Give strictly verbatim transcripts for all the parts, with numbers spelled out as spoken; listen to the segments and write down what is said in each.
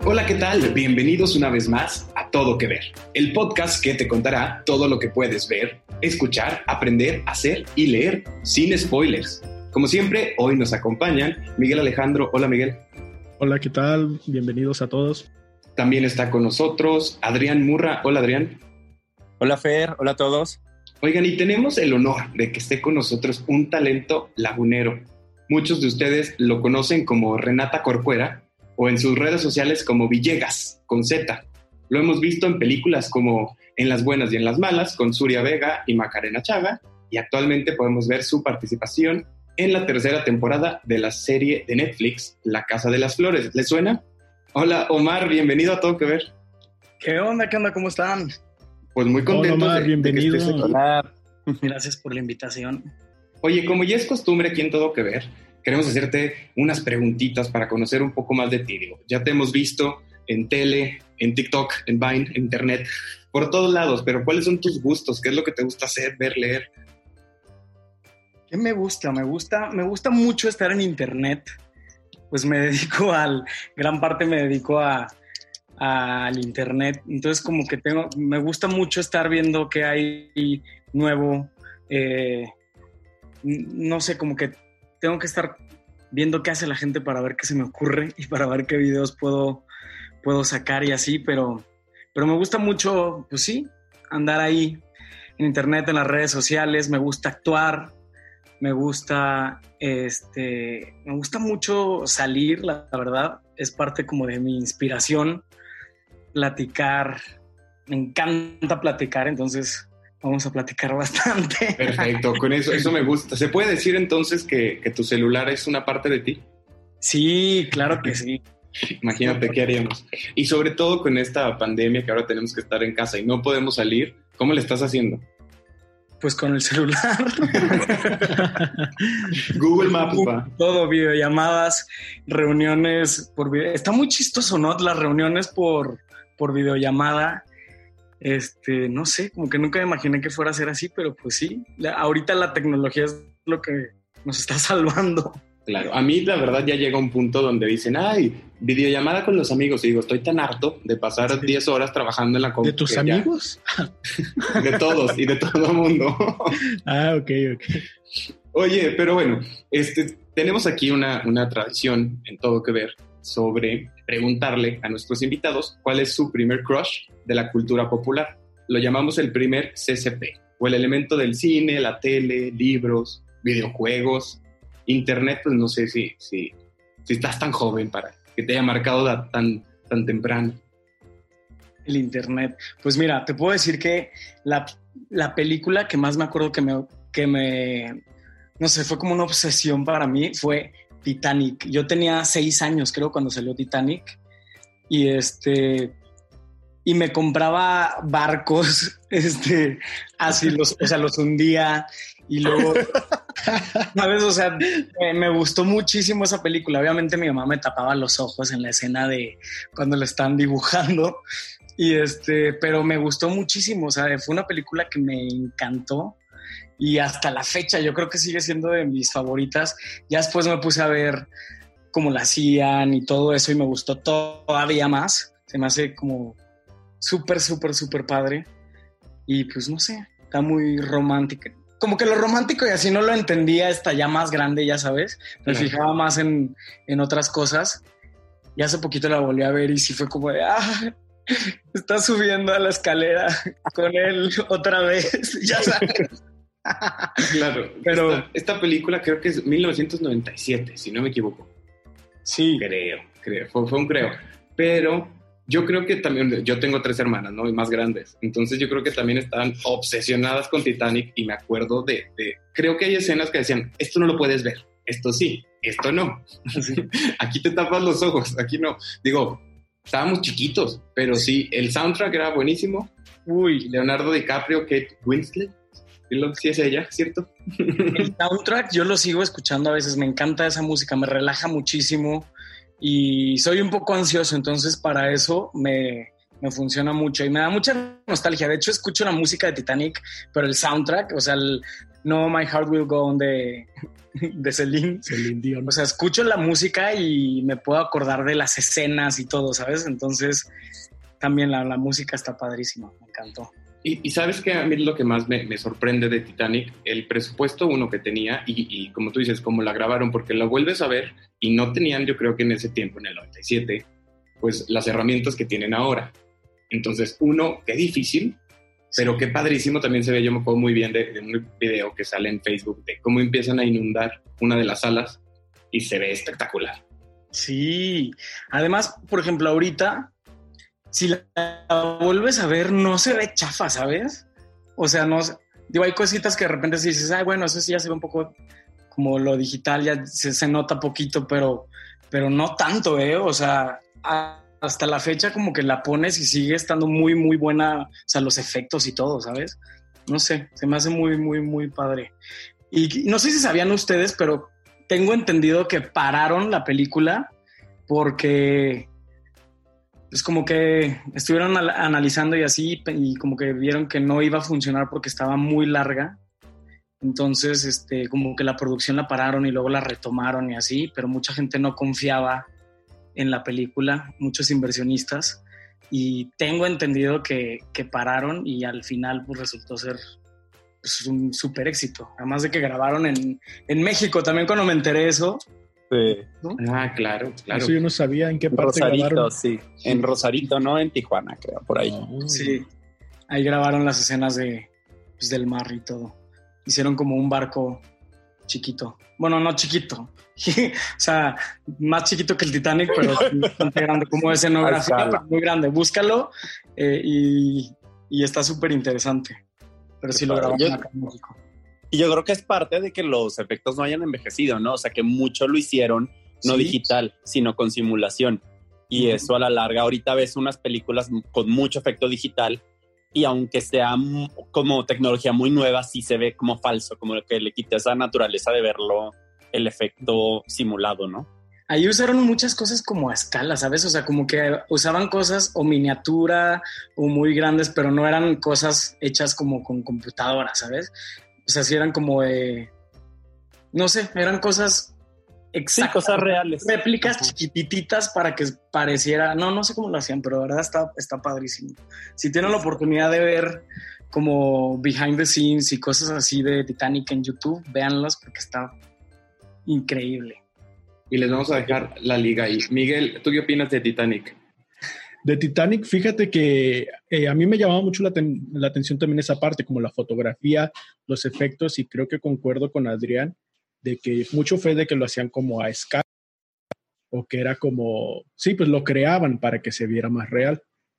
Hola, ¿qué tal? Bienvenidos una vez más a Todo Que Ver, el podcast que te contará todo lo que puedes ver, escuchar, aprender, hacer y leer sin spoilers. Como siempre, hoy nos acompañan Miguel Alejandro. Hola, Miguel. Hola, ¿qué tal? Bienvenidos a todos. También está con nosotros Adrián Murra. Hola, Adrián. Hola, Fer. Hola a todos. Oigan, y tenemos el honor de que esté con nosotros un talento lagunero. Muchos de ustedes lo conocen como Renata Corcuera o en sus redes sociales como Villegas, con Z. Lo hemos visto en películas como En las buenas y en las malas, con Zuria Vega y Macarena Chaga, y actualmente podemos ver su participación en la tercera temporada de la serie de Netflix, La Casa de las Flores. ¿Les suena? Hola, Omar, bienvenido a Todo Que Ver. ¿Qué onda? ¿Qué onda? ¿Cómo están? Pues muy contento. Hola, Omar, de, bienvenido. de que estés aquí. Hola. Gracias por la invitación. Oye, como ya es costumbre aquí en Todo Que Ver, queremos hacerte unas preguntitas para conocer un poco más de ti. Digo, ya te hemos visto en tele, en TikTok, en Vine, en Internet, por todos lados, pero ¿cuáles son tus gustos? ¿Qué es lo que te gusta hacer, ver, leer? ¿Qué me gusta? Me gusta, me gusta mucho estar en Internet. Pues me dedico al, gran parte me dedico a, a, al Internet. Entonces como que tengo, me gusta mucho estar viendo qué hay nuevo. Eh, no sé, como que tengo que estar viendo qué hace la gente para ver qué se me ocurre y para ver qué videos puedo, puedo sacar y así, pero, pero me gusta mucho, pues sí, andar ahí en Internet, en las redes sociales. Me gusta actuar, me gusta, este, me gusta mucho salir, la, la verdad, es parte como de mi inspiración, platicar, me encanta platicar, entonces vamos a platicar bastante. Perfecto, con eso, eso me gusta. ¿Se puede decir entonces que, que tu celular es una parte de ti? Sí, claro que sí. Imagínate qué haríamos. Y sobre todo con esta pandemia que ahora tenemos que estar en casa y no podemos salir, ¿cómo le estás haciendo? Pues con el celular. Google Maps, va. Todo, videollamadas, reuniones por video. Está muy chistoso, ¿no? Las reuniones por, por videollamada. Este, no sé, como que nunca me imaginé que fuera a ser así, pero pues sí, la, ahorita la tecnología es lo que nos está salvando. Claro, a mí la verdad ya llega un punto donde dicen, ay, videollamada con los amigos, y digo, estoy tan harto de pasar sí. diez horas trabajando en la computadora. ¿De tus amigos? De todos y de todo el mundo. Ah, ok, ok. Oye, pero bueno, este, tenemos aquí una, una tradición en Todo Que Ver sobre preguntarle a nuestros invitados cuál es su primer crush de la cultura popular. Lo llamamos el primer C C P, o el elemento del cine, la tele, libros, videojuegos, internet. Pues no sé si, si, si estás tan joven para que te haya marcado tan, tan temprano. El internet. Pues mira, te puedo decir que la, la película que más me acuerdo que me, que me, no sé, fue como una obsesión para mí, fue Titanic. Yo tenía seis años, creo, cuando salió Titanic. Y este... Y me compraba barcos, este, así los, o sea, los hundía y luego, ¿sabes? O sea, me, me gustó muchísimo esa película. Obviamente mi mamá me tapaba los ojos en la escena de cuando le están dibujando y este, pero me gustó muchísimo. O sea, fue una película que me encantó y hasta la fecha yo creo que sigue siendo de mis favoritas. Ya después me puse a ver cómo la hacían y todo eso y me gustó todavía más. Se me hace como súper, súper, súper padre. Y pues no sé, está muy romántica. Como que lo romántico y así no lo entendía hasta ya más grande, ya sabes. Me claro. fijaba más en, en otras cosas. Y hace poquito la volví a ver y sí fue como de, ah, está subiendo a la escalera con él otra vez, ya sabes. Claro, pero esta, esta película creo que es mil novecientos noventa y siete, si no me equivoco. Sí. Creo, creo, fue, fue un creo. Pero yo creo que también, yo tengo tres hermanas, ¿no? Y más grandes. Entonces yo creo que también estaban obsesionadas con Titanic y me acuerdo de, de creo que hay escenas que decían, esto no lo puedes ver, esto sí, esto no. Sí. Aquí te tapas los ojos, aquí no. Digo, estábamos chiquitos, pero sí, el soundtrack era buenísimo. Uy, Leonardo DiCaprio, Kate Winslet, sí es ella, ¿cierto? El soundtrack yo lo sigo escuchando a veces, me encanta esa música, me relaja muchísimo. Y soy un poco ansioso, entonces para eso me, me funciona mucho y me da mucha nostalgia. De hecho, escucho la música de Titanic, pero el soundtrack, o sea, el, no My Heart Will Go On de, de Celine. Celine Dion. O sea, escucho la música y me puedo acordar de las escenas y todo, ¿sabes? Entonces, también la, la música está padrísima, me encantó. Y, y sabes que a mí lo que más me, me sorprende de Titanic, el presupuesto uno que tenía y, y como tú dices, cómo la grabaron, porque la vuelves a ver y no tenían, yo creo que en ese tiempo, en el noventa y siete, pues las herramientas que tienen ahora. Entonces, uno, qué difícil, pero qué padrísimo también se ve. Yo me acuerdo muy bien de, de un video que sale en Facebook de cómo empiezan a inundar una de las salas y se ve espectacular. Sí, además, por ejemplo, ahorita, si la vuelves a ver, no se ve chafa, ¿sabes? O sea, no, digo, hay cositas que de repente sí dices, ay, bueno, eso sí ya se ve un poco como lo digital, ya se, se nota poquito, pero, pero no tanto, ¿eh? O sea, a, hasta la fecha como que la pones y sigue estando muy, muy buena, o sea, los efectos y todo, ¿sabes? No sé, se me hace muy, muy, muy padre. Y, y no sé si sabían ustedes, pero tengo entendido que pararon la película porque es como que estuvieron al- analizando y así, y como que vieron que no iba a funcionar porque estaba muy larga. Entonces, este, como que la producción la pararon y luego la retomaron y así, pero mucha gente no confiaba en la película, muchos inversionistas, y tengo entendido que, que pararon y al final pues, resultó ser pues, un súper éxito. Además de que grabaron en, en México, también cuando me enteré eso, Sí. ¿no? Ah, claro, claro. Eso yo no sabía en qué En parte Rosarito, grabaron. sí. En Rosarito, no en Tijuana, creo, por ahí. Oh. Sí, ahí grabaron las escenas de, pues, del mar y todo. Hicieron como un barco chiquito. Bueno, no chiquito. o sea, más chiquito que el Titanic, pero bastante grande, como escenografía, Al pero muy grande. Búscalo eh, y, y está súper interesante. Pero sí lo grabaron Yo- acá en México. Y yo creo que es parte de que los efectos no hayan envejecido, ¿no? O sea, que mucho lo hicieron no Sí. digital, sino con simulación. Y Ujú. eso a la larga, ahorita ves unas películas con mucho efecto digital y aunque sea m- como tecnología muy nueva, sí se ve como falso, como que le quita esa naturaleza de verlo, el efecto simulado, ¿no? Ahí usaron muchas cosas como a escala, ¿sabes? O sea, como que usaban cosas o miniatura o muy grandes, pero no eran cosas hechas como con computadora, ¿sabes? O sea, sí eran como de... No sé, eran cosas Sí, exactas. cosas reales. Réplicas Ajá. chiquititas para que pareciera... No, no sé cómo lo hacían, pero de verdad está, está padrísimo. Si tienen la oportunidad de ver como behind the scenes y cosas así de Titanic en YouTube, véanlas porque está increíble. Y les vamos a dejar la liga ahí. Miguel, ¿tú qué opinas de Titanic? De Titanic, fíjate que eh, a mí me llamaba mucho la, ten- la atención también esa parte, como la fotografía, los efectos, y creo que concuerdo con Adrián de que mucho fue de que lo hacían como a escala, o que era como, sí, pues lo creaban para que se viera más real.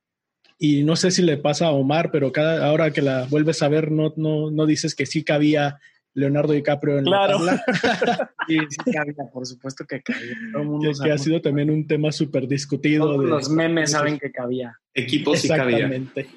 Y no sé si le pasa a Omar, pero cada ahora que la vuelves a ver, no, no, no dices que sí cabía Leonardo DiCaprio en Claro. la tabla, Sí, sí cabía, por supuesto que cabía. Todo el mundo que, sabe. que ha sido también un tema súper discutido. Todos de- los memes saben que cabía. Equipos sí cabía. Exactamente.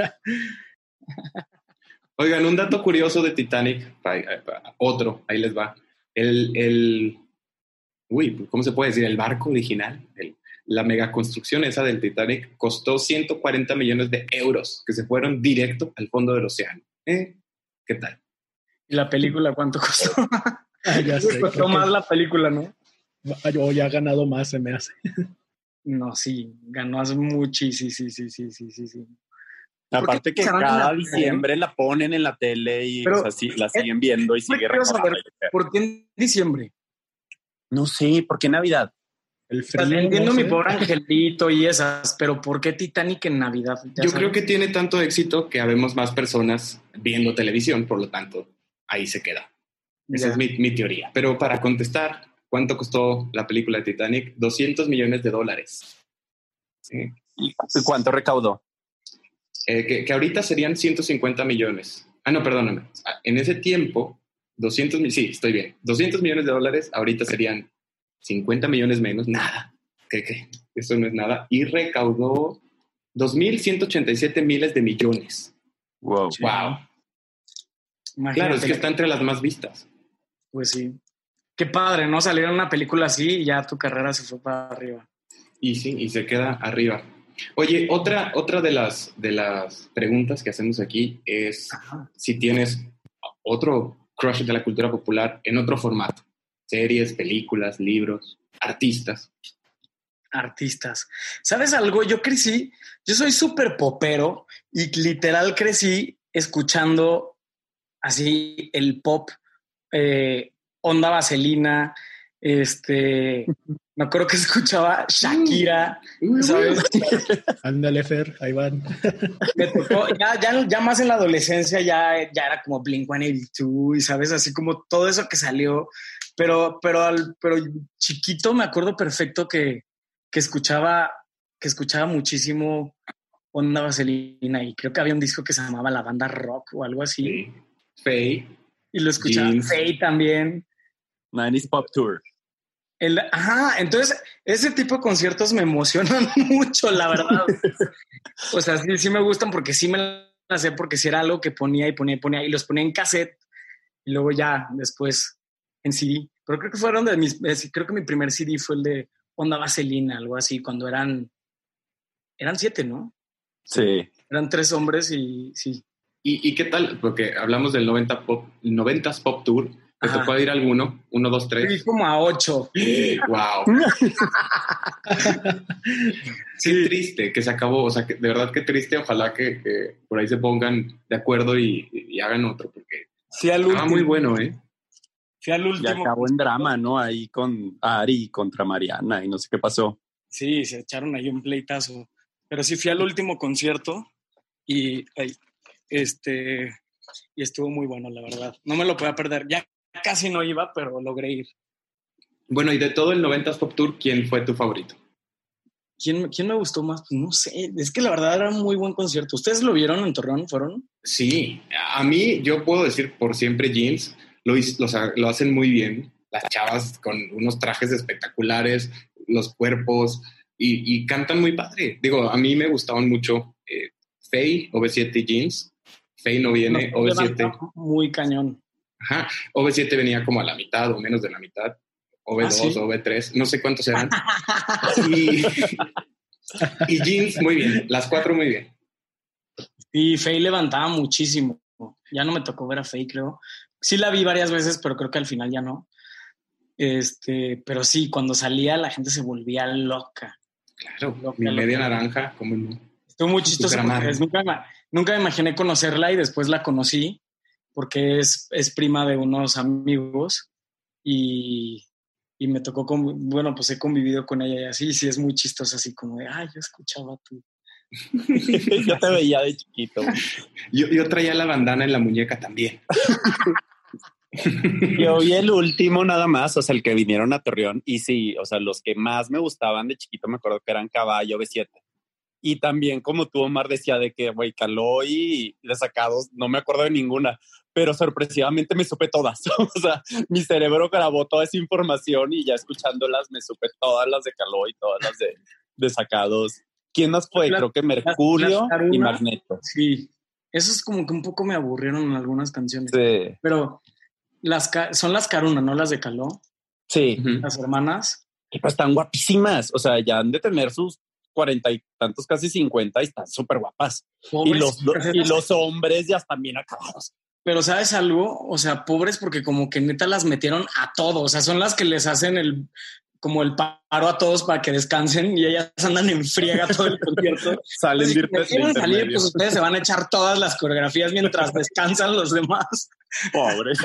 Oigan, un dato curioso de Titanic, pa- pa- otro, ahí les va. El, el, uy, ¿cómo se puede decir? El barco original, el- la megaconstrucción esa del Titanic costó ciento cuarenta millones de euros que se fueron directo al fondo del océano. ¿Eh? ¿Qué tal? ¿Y la película cuánto costó? Ah, ya sé. Costó creo que- más la película, ¿no? o ya ha ganado más, se me hace. No, sí, ganó hace muchísimo, sí, sí, sí, sí, sí, sí. Aparte que empezaron en cada la- diciembre la ponen en la tele y Pero, o sea, sí, la siguen viendo y Yo sigue quiero saber, recordando. ¿por qué en diciembre? No sé, ¿por qué Navidad? El O sea, frío, entiendo no mi sé. pobre angelito y esas, pero ¿por qué Titanic en Navidad? Ya Yo sabes. creo que tiene tanto éxito que habemos más personas viendo televisión, por lo tanto, ahí se queda. Esa Ya. es mi, mi teoría. Pero para contestar, ¿cuánto costó la película de Titanic? doscientos millones de dólares. Sí. ¿Y cuánto recaudó? Eh, que, que ahorita serían ciento cincuenta millones. Ah, no, perdóname. Ah, En ese tiempo, doscientos mil, sí, estoy bien. doscientos millones de dólares, ahorita serían cincuenta millones menos, nada. ¿Qué, qué? Eso no es nada. Y recaudó dos mil ciento ochenta y siete miles de millones. Wow. Sí. Wow. Imagínate. Claro, es que está entre las más vistas. Pues sí. Qué padre, ¿no? Salir en una película así y ya tu carrera se fue para arriba. Y sí, y se queda arriba. Oye, otra, otra de, las, de las preguntas que hacemos aquí es Ajá. si tienes otro crush de la cultura popular en otro formato. Series, películas, libros, artistas. Artistas. ¿Sabes algo? Yo crecí, yo soy súper popero y literal crecí escuchando así el pop, eh, Onda Vaselina, este, me acuerdo que escuchaba Shakira, ¿sabes? Ándale, Fer, ahí van. Me tocó, ya, ya, ya más en la adolescencia ya, ya era como Blink ciento ochenta y dos y sabes, así como todo eso que salió, pero, pero, al, pero chiquito me acuerdo perfecto que, que escuchaba, que escuchaba muchísimo Onda Vaselina y creo que había un disco que se llamaba La Banda Rock o algo así. Sí. Faye. Y lo escuchaba Faye también. noventa Pop Tour. El, ajá, entonces ese tipo de conciertos me emocionan mucho, la verdad. O sea, sí, sí me gustan porque sí me las sé, porque sí era algo que ponía y ponía y ponía y los ponía en cassette y luego ya después en C D. Pero creo que fueron de mis, creo que mi primer C D fue el de Onda Vaselina, algo así, cuando eran, eran siete, ¿no? Sí. Eran tres hombres y sí. ¿Y, y qué tal? Porque hablamos del noventa pop, noventas Pop Tour. ¿Te Ajá. tocó ir a alguno? Uno, dos, tres. Fui como a ocho. ¡Wow! Sí. Qué triste que se acabó. O sea, que de verdad qué triste. Ojalá que, que por ahí se pongan de acuerdo y, y hagan otro. Porque sí, al último. muy bueno, ¿eh? Fui al último. Y acabó en drama, ¿no? Ahí con Ari contra Mariana y no sé qué pasó. Sí, se echaron ahí un pleitazo. Pero sí fui al último concierto y ay, este y estuvo muy bueno, la verdad. No me lo podía perder. Ya casi no iba, pero logré ir. Bueno, y de todo el noventas Pop Tour, ¿quién fue tu favorito? ¿Quién, ¿Quién me gustó más? No sé, es que la verdad era un muy buen concierto. ¿Ustedes lo vieron en Torreón? ¿Fueron? Sí, a mí yo puedo decir por siempre Jeans, lo, lo, lo hacen muy bien. Las chavas con unos trajes espectaculares, los cuerpos, y, y cantan muy padre. Digo, a mí me gustaban mucho eh, Faye, O V siete y Jeans. Faye no viene, no, O V siete. Muy cañón. Ajá, O V siete venía como a la mitad o menos de la mitad. O V dos, ah, ¿sí? O V tres, no sé cuántos eran. y, y Jeans, muy bien. Las cuatro, muy bien. Y Faye levantaba muchísimo. Ya no me tocó ver a Faye, creo. Sí la vi varias veces, pero creo que al final ya no. Este, pero sí, cuando salía la gente se volvía loca. Claro, loca, mi media loca. naranja, ¿cómo no? Estuvo muy chistoso porque es, nunca, nunca me imaginé conocerla y después la conocí porque es, es prima de unos amigos y, y me tocó, con, bueno, pues he convivido con ella y así, y sí es muy chistoso, así como de, ay, yo escuchaba tú. Yo te veía de chiquito. Yo, yo traía la bandana en la muñeca también. Yo vi el último nada más, o sea, el que vinieron a Torreón y sí, o sea, los que más me gustaban de chiquito me acuerdo que eran Caballo, O V siete. Y también como tú, Omar, decía de que, güey, Caló y Desacados, no me acuerdo de ninguna, pero sorpresivamente me supe todas. O sea, mi cerebro grabó toda esa información y ya escuchándolas me supe todas las de Caló y todas las de Desacados. ¿Quién más fue? Las, Creo que Mercurio las, las y Magneto. Sí, eso es como que un poco me aburrieron en algunas canciones. Sí. Pero las son las Caruna, ¿no? Las de Caló. Sí. Las hermanas. Y pues están guapísimas. O sea, ya han de tener sus cuarenta y tantos, casi cincuenta, y están súper guapas. Pobres, y, los, y los hombres ya están bien acabados. Pero ¿sabes algo? O sea, pobres porque como que neta las metieron a todos. O sea, son las que les hacen el como el paro a todos para que descansen y ellas andan en friega todo el concierto. Salen si quieren salir, pues ustedes se van a echar todas las coreografías mientras descansan los demás. Pobres.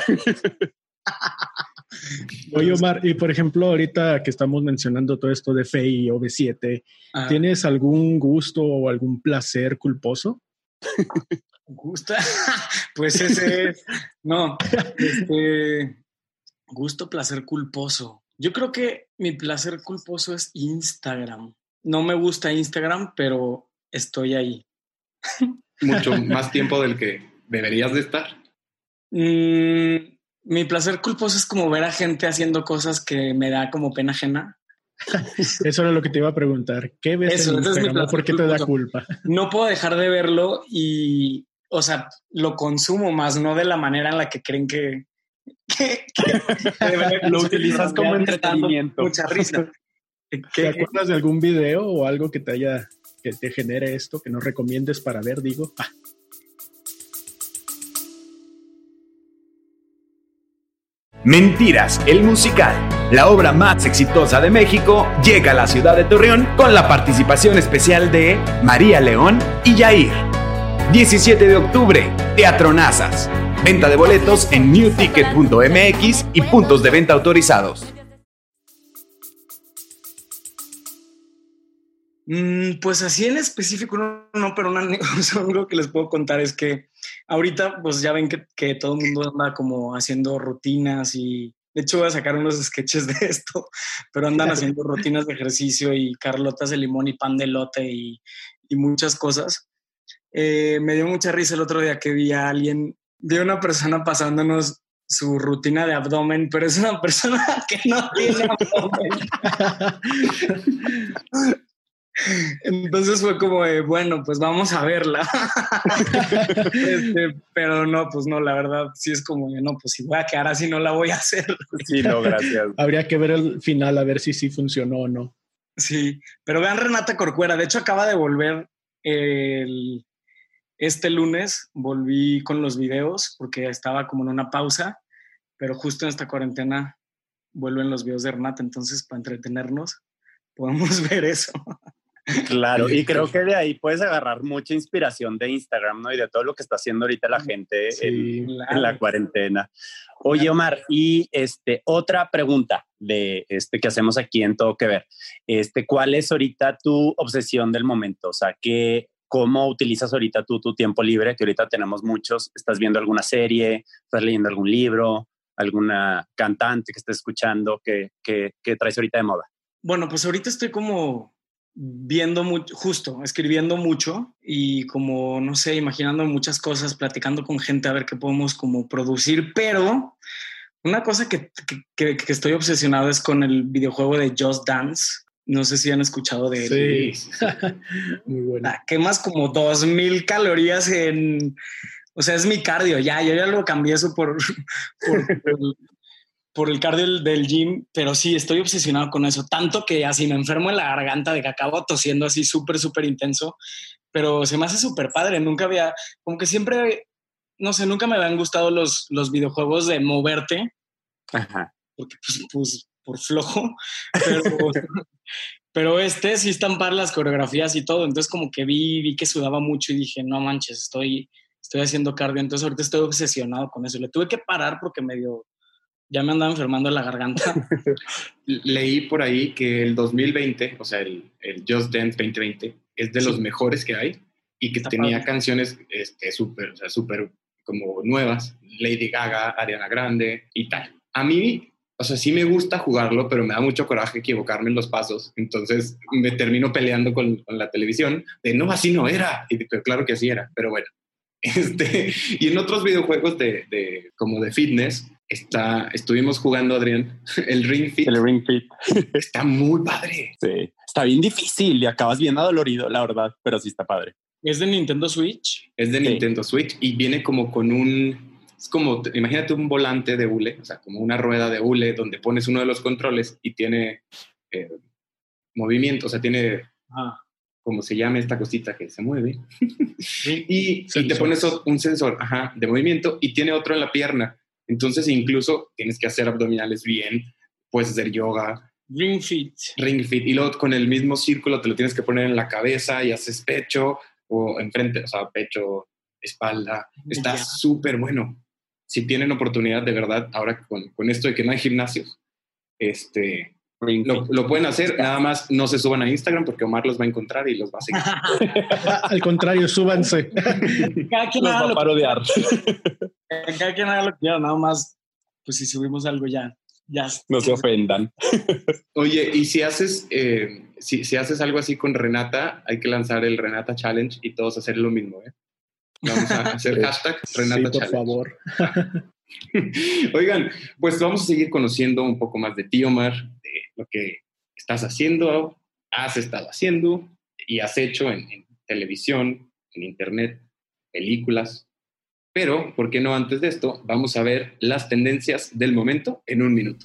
Oye, Omar, y por ejemplo, ahorita que estamos mencionando todo esto de Faye y O V siete, ah. ¿tienes algún gusto o algún placer culposo? ¿Gusta? Pues ese es... No, este... Gusto, placer culposo. Yo creo que mi placer culposo es Instagram. No me gusta Instagram, pero estoy ahí. Mucho más tiempo del que deberías de estar. Mm, mi placer culposo es como ver a gente haciendo cosas que me da como pena ajena. Eso era lo que te iba a preguntar. ¿Qué ves Eso, en Instagram? ¿Por qué te da culpa? No puedo dejar de verlo y, o sea, lo consumo más, no de la manera en la que creen que... que, que, que lo utilizas como entretenimiento. Mucha risa. ¿Te acuerdas de algún video o algo que te haya, que te genere esto, que nos recomiendes para ver, digo? Ah. Mentiras, el musical, la obra más exitosa de México, llega a la ciudad de Torreón con la participación especial de María León y Yair. diecisiete de octubre, Teatro Nazas. Venta de boletos en new ticket punto m x y puntos de venta autorizados. Mm, pues así en específico no, no pero una, o sea, algo que les puedo contar es que ahorita pues ya ven que, que todo el mundo anda como haciendo rutinas y de hecho voy a sacar unos sketches de esto, pero andan haciendo rutinas de ejercicio y carlotas de limón y pan de elote y, y muchas cosas. Eh, me dio mucha risa el otro día que vi a alguien, vi a una persona pasándonos su rutina de abdomen, pero es una persona que no tiene abdomen. Entonces fue como de, bueno, pues vamos a verla. este, pero no, pues no, la verdad sí es como de, no, pues si voy a quedar así no la voy a hacer. Sí, no, gracias. Habría que ver el final a ver si sí funcionó o no. Sí, pero vean Renata Corcuera, de hecho acaba de volver el, este lunes, volví con los videos porque estaba como en una pausa, pero justo en esta cuarentena vuelven los videos de Renata, entonces para entretenernos podemos ver eso. Claro, y creo que de ahí puedes agarrar mucha inspiración de Instagram, ¿no? Y de todo lo que está haciendo ahorita la gente sí, en, claro. en la cuarentena. Oye, Omar, y este, otra pregunta de este que hacemos aquí en Todo Que Ver. Este, ¿cuál es ahorita tu obsesión del momento? O sea, ¿qué, ¿cómo utilizas ahorita tú tu tiempo libre? Que ahorita tenemos muchos. ¿Estás viendo alguna serie? ¿Estás leyendo algún libro? ¿Alguna cantante que estés escuchando? ¿Qué, qué, qué traes ahorita de moda? Bueno, pues ahorita estoy como viendo mucho, justo, escribiendo mucho y como, no sé, imaginando muchas cosas, platicando con gente a ver qué podemos como producir, pero una cosa que, que, que estoy obsesionado es con el videojuego de Just Dance. No sé si han escuchado de él. Sí, muy bueno. Ah, quemas como dos mil calorías en... O sea, es mi cardio, ya, yo ya lo cambié eso por... por, por por el cardio del, del gym, pero sí, estoy obsesionado con eso, tanto que así me enfermo en la garganta de que acabo tosiendo así súper, súper intenso, pero se me hace súper padre, nunca había, como que siempre, no sé, nunca me habían gustado los, los videojuegos de moverte, Ajá. porque pues, pues por flojo, pero, pero este sí están para las coreografías y todo, entonces como que vi, vi que sudaba mucho y dije, no manches, estoy, estoy haciendo cardio, entonces ahorita estoy obsesionado con eso, le tuve que parar porque medio... Ya me andaba enfermando la garganta. Leí por ahí que el dos mil veinte, o sea, el, el Just Dance veinte veinte, es de sí. los mejores que hay y que Está tenía padre. canciones este, súper, o sea, súper como nuevas. Lady Gaga, Ariana Grande y tal. A mí, o sea, sí me gusta jugarlo, pero me da mucho coraje equivocarme en los pasos. Entonces me termino peleando con, con la televisión de no, así no era. Y pero claro que así era, pero bueno. Este, y en otros videojuegos de, de, como de fitness, está, estuvimos jugando, Adrián, el Ring Fit. El Ring Fit. Está muy padre. Sí, está bien difícil y acabas bien adolorido, la verdad, pero sí está padre. ¿Es de Nintendo Switch? Es de sí. Nintendo Switch y viene como con un... Es como, imagínate un volante de hule, o sea, como una rueda de hule donde pones uno de los controles y tiene eh, movimiento, o sea, tiene... Ah. como se llama esta cosita que se mueve, sí, y, y te pones un sensor ajá, de movimiento y tiene otro en la pierna. Entonces incluso tienes que hacer abdominales bien, puedes hacer yoga. Ring Fit. Ring Fit. Y luego con el mismo círculo te lo tienes que poner en la cabeza y haces pecho o enfrente, o sea, pecho, espalda. Está súper bueno. Si tienen oportunidad, de verdad, ahora con, con esto de que no hay gimnasios, este... Lo, lo pueden hacer, nada más no se suban a Instagram porque Omar los va a encontrar y los va a seguir. Al contrario, súbanse. Cada quien los va a parodiar. Que, cada quien haga lo que quiera, nada más, pues si subimos algo ya. ya no se ofendan. Oye, y si haces, eh, si, si haces algo así con Renata, hay que lanzar el Renata Challenge y todos hacer lo mismo, ¿eh? Vamos a hacer hashtag Renata sí, por Challenge. favor. Oigan, pues vamos a seguir conociendo un poco más de ti, Omar, de lo que estás haciendo, has estado haciendo y has hecho en, en televisión, en internet, películas. Pero, ¿por qué no antes de esto? Vamos a ver las tendencias del momento en un minuto.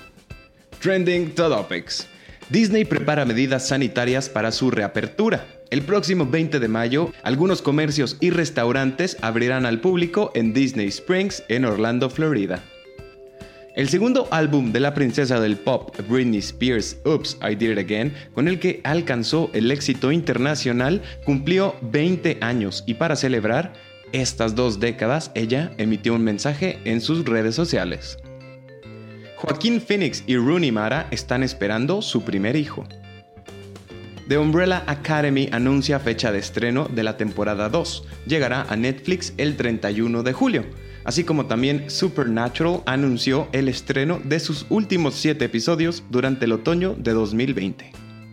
Trending Topics. Disney prepara medidas sanitarias para su reapertura. El próximo veinte de mayo, algunos comercios y restaurantes abrirán al público en Disney Springs, en Orlando, Florida. El segundo álbum de la princesa del pop, Britney Spears, Oops, I Did It Again, con el que alcanzó el éxito internacional, cumplió veinte años y para celebrar estas dos décadas, ella emitió un mensaje en sus redes sociales. Joaquín Phoenix y Rooney Mara están esperando su primer hijo. The Umbrella Academy anuncia fecha de estreno de la temporada dos. Llegará a Netflix el treinta y uno de julio. Así como también Supernatural anunció el estreno de sus últimos siete episodios durante el otoño de dos mil veinte.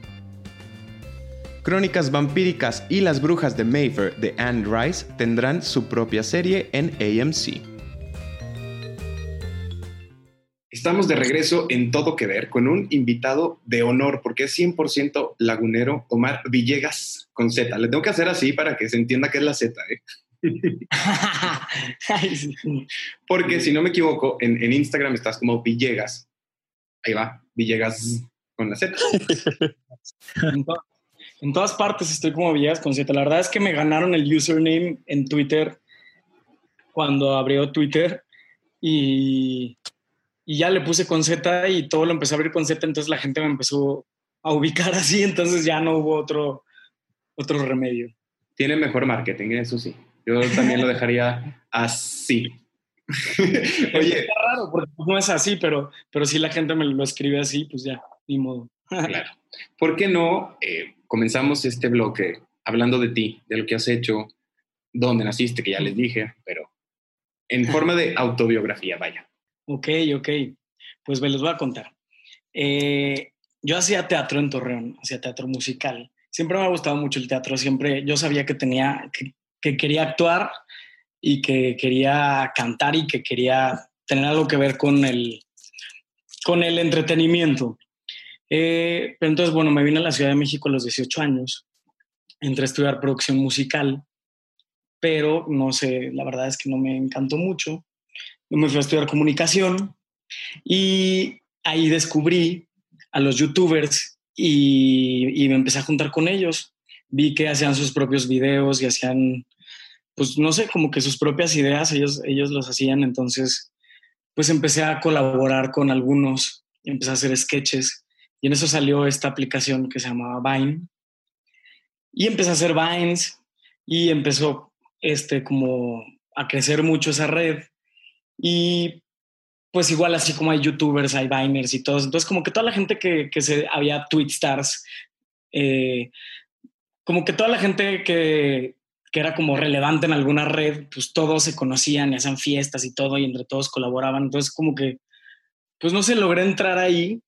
Crónicas vampíricas y las brujas de Mayfair de Anne Rice tendrán su propia serie en A M C. Estamos de regreso en Todo Que Ver con un invitado de honor, porque es cien por ciento lagunero, Omar Villegas con Z. Le tengo que hacer así para que se entienda que es la Z, ¿eh? Ay, sí. Porque si no me equivoco, en, en Instagram estás como Villegas. Ahí va, Villegas con la Z. En, to- en todas partes estoy como Villegas con Z. La verdad es que me ganaron el username en Twitter cuando abrió Twitter y, y ya le puse con Z y todo lo empecé a abrir con Z, entonces la gente me empezó a ubicar así, entonces ya no hubo otro, otro remedio. Tiene mejor marketing, eso sí. Yo también lo dejaría así. Oye, Está raro porque no es así, pero, pero si la gente me lo escribe así, pues ya, ni modo. claro. ¿Por qué no eh, comenzamos este bloque hablando de ti, de lo que has hecho, dónde naciste, que ya les dije, pero en forma de autobiografía, vaya. Ok, ok. Pues me los voy a contar. Eh, yo hacía teatro en Torreón, hacía teatro musical. Siempre me ha gustado mucho el teatro, siempre yo sabía que tenía, que, que quería actuar y que quería cantar y que quería tener algo que ver con el, con el entretenimiento. Eh, pero entonces, bueno, me vine a la Ciudad de México a los dieciocho años, entré a estudiar producción musical, pero no sé, la verdad es que no me encantó mucho. Me fui a estudiar comunicación y ahí descubrí a los youtubers y, y me empecé a juntar con ellos. Vi que hacían sus propios videos y hacían, pues no sé, como que sus propias ideas, ellos, ellos los hacían. Entonces, pues empecé a colaborar con algunos, empecé a hacer sketches y en eso salió esta aplicación que se llamaba Vine. Y empecé a hacer Vines y empezó este, como a crecer mucho esa red. Y pues igual así como hay youtubers, hay Viners y todos. Entonces como que toda la gente que, que se había Twitstars, eh, como que toda la gente que, que era como relevante en alguna red, pues todos se conocían y hacían fiestas y todo y entre todos colaboraban. Entonces como que, pues no sé, logré entrar ahí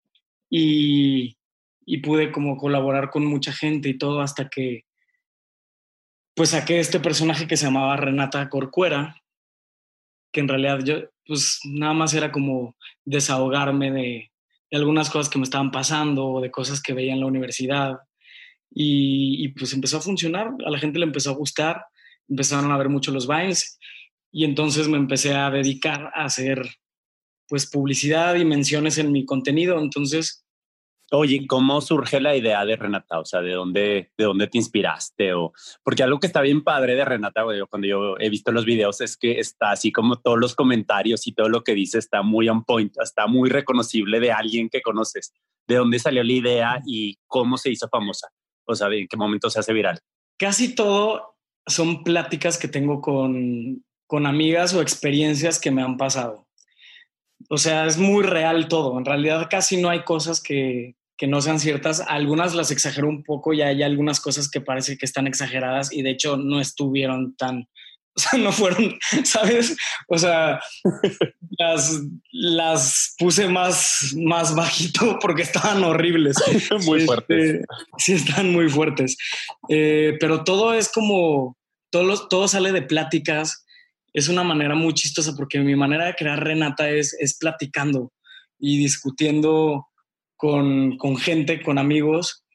y, y pude como colaborar con mucha gente y todo hasta que pues saqué este personaje que se llamaba Renata Corcuera, que en realidad yo pues nada más era como desahogarme de, de algunas cosas que me estaban pasando o de cosas que veía en la universidad y, y pues empezó a funcionar, a la gente le empezó a gustar, empezaron a ver mucho los Vines y entonces me empecé a dedicar a hacer pues publicidad y menciones en mi contenido. Entonces Oye, ¿cómo surge la idea de Renata? O sea, ¿de dónde, de dónde te inspiraste? O, porque algo que está bien padre de Renata, güey, cuando yo he visto los videos, es que está así como todos los comentarios y todo lo que dice está muy on point, está muy reconocible de alguien que conoces. ¿De dónde salió la idea y cómo se hizo famosa? O sea, ¿en qué momento se hace viral? Casi todo son pláticas que tengo con, con amigas o experiencias que me han pasado. O sea, es muy real todo. En realidad casi no hay cosas que, que no sean ciertas. Algunas las exagero un poco y hay algunas cosas que parece que están exageradas y de hecho no estuvieron tan... O sea, no fueron, ¿sabes? O sea, las, las puse más, más bajito porque estaban horribles. Muy fuertes. Este, sí, están muy fuertes. Eh, pero todo es como... Todo, los, todo sale de pláticas. Es una manera muy chistosa porque mi manera de crear Renata es, es platicando y discutiendo con, con gente, con amigos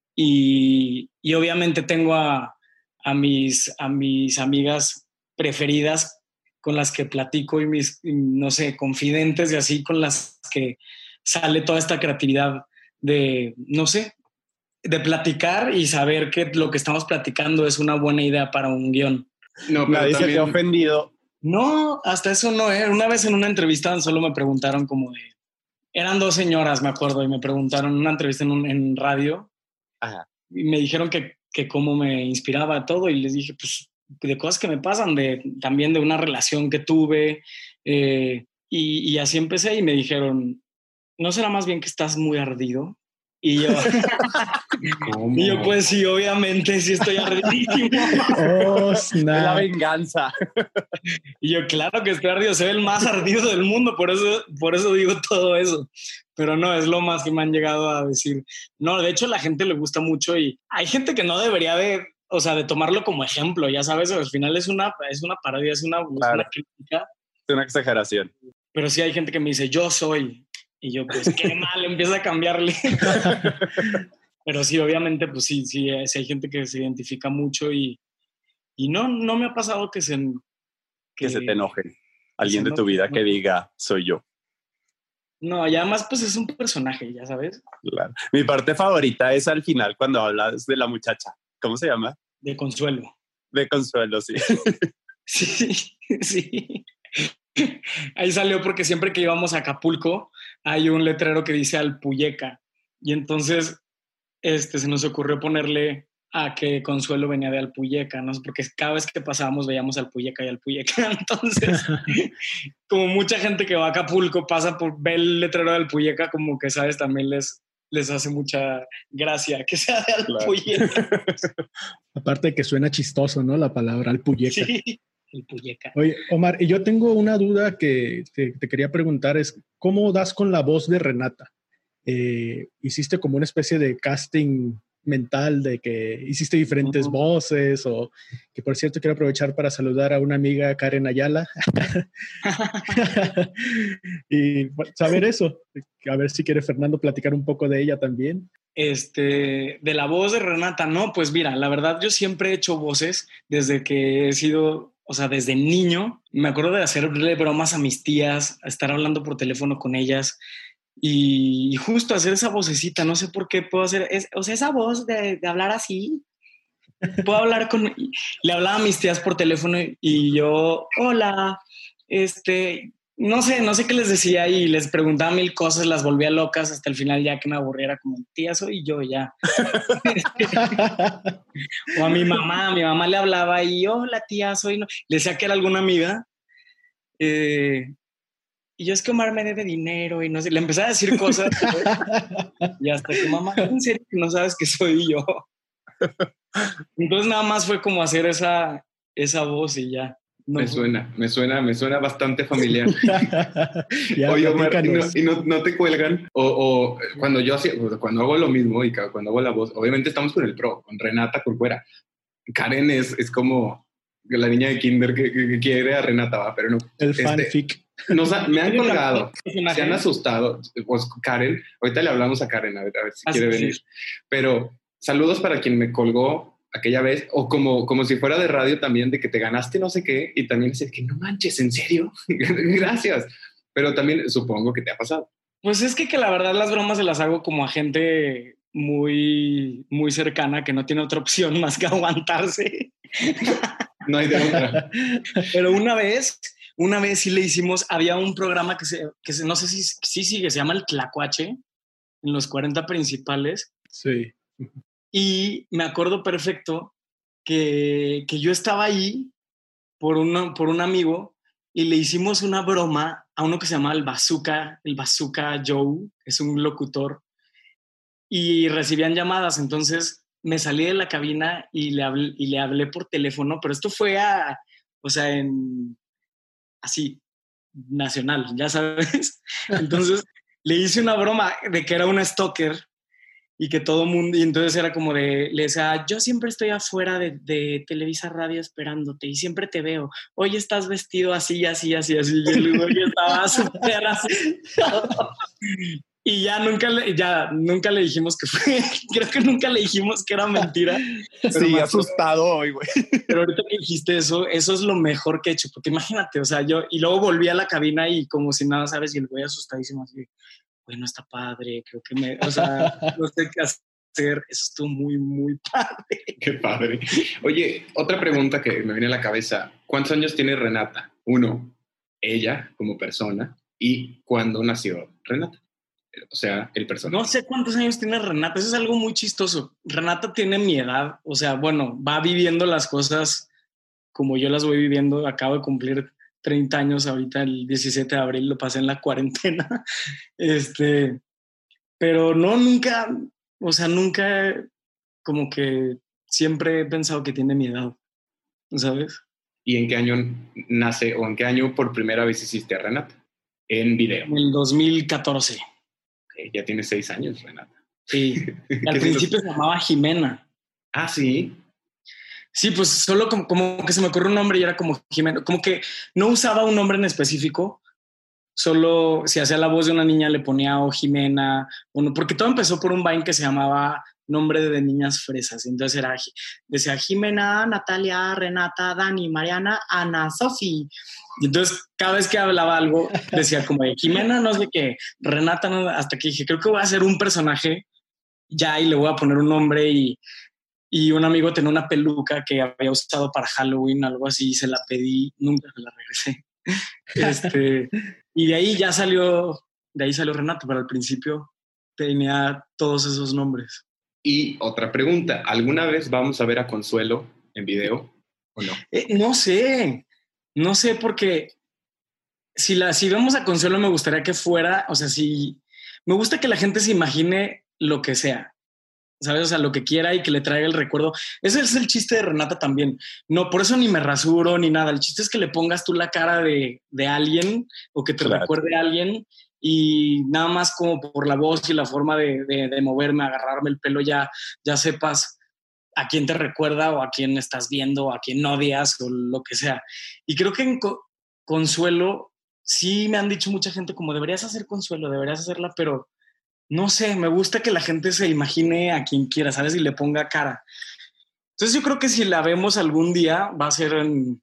y, y obviamente tengo a, a, mis, a mis amigas preferidas con las que platico y mis, no sé, confidentes y así con las que sale toda esta creatividad de, no sé, de platicar y saber que lo que estamos platicando es una buena idea para un guión. No, pero nadie también... se te ha ofendido. No, hasta eso no, ¿eh? Una vez en una entrevista solo me preguntaron como de... Eran dos señoras, me acuerdo, y me preguntaron en una entrevista en, un, en radio. Ajá. Y me dijeron que, que cómo me inspiraba todo y les dije, pues, de cosas que me pasan, de, también de una relación que tuve. Eh, y, y así empecé y me dijeron, ¿no será más bien que estás muy ardido? Y yo, y yo, pues sí, obviamente sí estoy ardidísimo. Oh, snap. La venganza. Y yo, claro que estoy ardido, soy el más ardido del mundo, por eso, por eso digo todo eso. Pero no, es lo más que me han llegado a decir. No, de hecho, a la gente le gusta mucho y hay gente que no debería de, o sea, de tomarlo como ejemplo, ya sabes, al final es una, es una parodia, es una, claro. Es una crítica. Es una exageración. Pero sí hay gente que me dice, yo soy... Y yo, pues, qué mal, empieza a cambiarle. Pero sí, obviamente, pues sí, sí, sí hay gente que se identifica mucho y, y no, no me ha pasado que se... Que, que se te enojen. Alguien de tu vida que diga, soy yo. No, y además, pues es un personaje, ya sabes. Claro. Mi parte favorita es al final, cuando hablas de la muchacha. ¿Cómo se llama? De Consuelo. De Consuelo, sí. Sí, sí. Ahí salió porque siempre que íbamos a Acapulco hay un letrero que dice Alpuyeca y entonces este, se nos ocurrió ponerle a que Consuelo venía de Alpuyeca, ¿no? Porque cada vez que pasábamos veíamos Alpuyeca y Alpuyeca, entonces como mucha gente que va a Acapulco pasa por ver el letrero de Alpuyeca, como que sabes, también les, les hace mucha gracia que sea de Alpuyeca. Claro. Aparte de que suena chistoso, ¿no? La palabra Alpuyeca. Sí. El Puyeca. Oye, Omar, y yo tengo una duda que te, te quería preguntar, es ¿cómo das con la voz de Renata? Eh, ¿Hiciste como una especie de casting mental de que hiciste diferentes uh-huh. voces? O que, por cierto, quiero aprovechar para saludar a una amiga, Karen Ayala, y saber eso, a ver si quiere Fernando platicar un poco de ella también. Este, de la voz de Renata, no, pues mira, la verdad yo siempre he hecho voces desde que he sido... O sea, desde niño me acuerdo de hacerle bromas a mis tías, a estar hablando por teléfono con ellas y, y justo hacer esa vocecita. No sé por qué puedo hacer, es, o sea, esa voz de, de hablar así. Puedo hablar con... Le hablaba a mis tías por teléfono y yo, hola, este... No sé, no sé qué les decía y les preguntaba mil cosas, las volvía locas hasta el final ya que me aburriera como, tía, soy yo ya. O a mi mamá, a mi mamá le hablaba y hola tía, soy... No. Le decía que era alguna amiga eh, y yo es que Omar me debe dinero y no sé, le empecé a decir cosas y hasta que mamá, en serio que no sabes que soy yo. Entonces nada más fue como hacer esa, esa voz y ya. No. Me suena, me suena, me suena bastante familiar. Oye, Omar, ¿y, no, y no, no te cuelgan? O, o cuando yo hacía, cuando hago lo mismo y cuando hago la voz, obviamente estamos con el pro, con Renata Corcuera. Karen es, es como la niña de kinder que, que, que quiere a Renata, ¿va? Pero no. El este, fanfic. Nos ha, me han colgado, se han asustado. Pues Karen, ahorita le hablamos a Karen, a ver, a ver si ah, quiere sí, venir. Sí. Pero saludos para quien me colgó aquella vez, o como, como si fuera de radio también, de que te ganaste no sé qué, y también decir que no manches, ¿en serio? Gracias. Pero también supongo que te ha pasado. Pues es que, que la verdad las bromas se las hago como a gente muy, muy cercana que no tiene otra opción más que aguantarse. No hay de otra. Pero una vez, una vez sí le hicimos, había un programa que, se, que se, no sé si sí sigue, se llama El Tlacuache, en los cuarenta principales. Sí. Y me acuerdo perfecto que, que yo estaba ahí por, una, por un amigo y le hicimos una broma a uno que se llama el Bazooka, el Bazooka Joe, que es un locutor, y recibían llamadas. Entonces me salí de la cabina y le hablé, y le hablé por teléfono, pero esto fue a, o sea, en, así, nacional, ya sabes. Entonces le hice una broma de que era una stalker y que todo mundo, y entonces era como de, le decía, yo siempre estoy afuera de, de Televisa Radio esperándote y siempre te veo, hoy estás vestido así, así, así, así, y luego yo estaba súper así, y ya nunca, le, ya nunca le dijimos que fue, creo que nunca le dijimos que era mentira. Sí, asustado hoy, güey. Pero ahorita que dijiste eso, eso es lo mejor que he hecho, porque imagínate, o sea, yo, y luego volví a la cabina y como si nada, ¿sabes? Y el güey asustadísimo así, güey, no está padre, creo que me, o sea, no sé qué hacer. hacer. Eso estuvo muy, muy padre. Qué padre. Oye, otra pregunta que me viene a la cabeza. ¿Cuántos años tiene Renata? Uno, ella como persona, y ¿cuándo nació Renata? O sea, el personaje. No sé cuántos años tiene Renata. Eso es algo muy chistoso. Renata tiene mi edad. O sea, bueno, va viviendo las cosas como yo las voy viviendo. Acabo de cumplir treinta años ahorita, el diecisiete de abril, lo pasé en la cuarentena. Este, pero no, nunca, o sea, nunca, como que siempre he pensado que tiene mi edad, ¿sabes? ¿Y en qué año nace o en qué año por primera vez hiciste a Renata? En video. En el dos mil catorce. Okay, ya tiene seis años, Renata. Sí. Al principio se llamaba Jimena. Ah, sí. Sí, pues solo como, como que se me ocurrió un nombre y era como Jimena. Como que no usaba un nombre en específico. Solo si hacía la voz de una niña le ponía o Jimena. O no, porque todo empezó por un Vine que se llamaba Nombre de Niñas Fresas. Entonces era, decía Jimena, Natalia, Renata, Dani, Mariana, Ana, Sofi. Y entonces cada vez que hablaba algo decía como de Jimena, no sé qué, Renata, no, hasta que dije, creo que voy a hacer un personaje ya y le voy a poner un nombre. Y, y un amigo tenía una peluca que había usado para Halloween, algo así, y se la pedí, nunca me la regresé. Este, y de ahí ya salió, de ahí salió Renata, pero al principio tenía todos esos nombres. Y otra pregunta, ¿alguna vez vamos a ver a Consuelo en video o no? Eh, no sé, no sé porque si, la, si vemos a Consuelo me gustaría que fuera, o sea, si me gusta que la gente se imagine lo que sea, ¿sabes? O sea, lo que quiera y que le traiga el recuerdo. Ese es el chiste de Renata también. No, por eso ni me rasuro ni nada. El chiste es que le pongas tú la cara de, de alguien o que te Claro. recuerde a alguien y nada más como por la voz y la forma de, de, de moverme, agarrarme el pelo, ya, ya sepas a quién te recuerda o a quién estás viendo, o a quién odias o lo que sea. Y creo que en Co- Consuelo sí me han dicho mucha gente como deberías hacer Consuelo, deberías hacerla, pero no sé, me gusta que la gente se imagine a quien quiera, ¿sabes? Y le ponga cara. Entonces yo creo que si la vemos algún día va a ser en,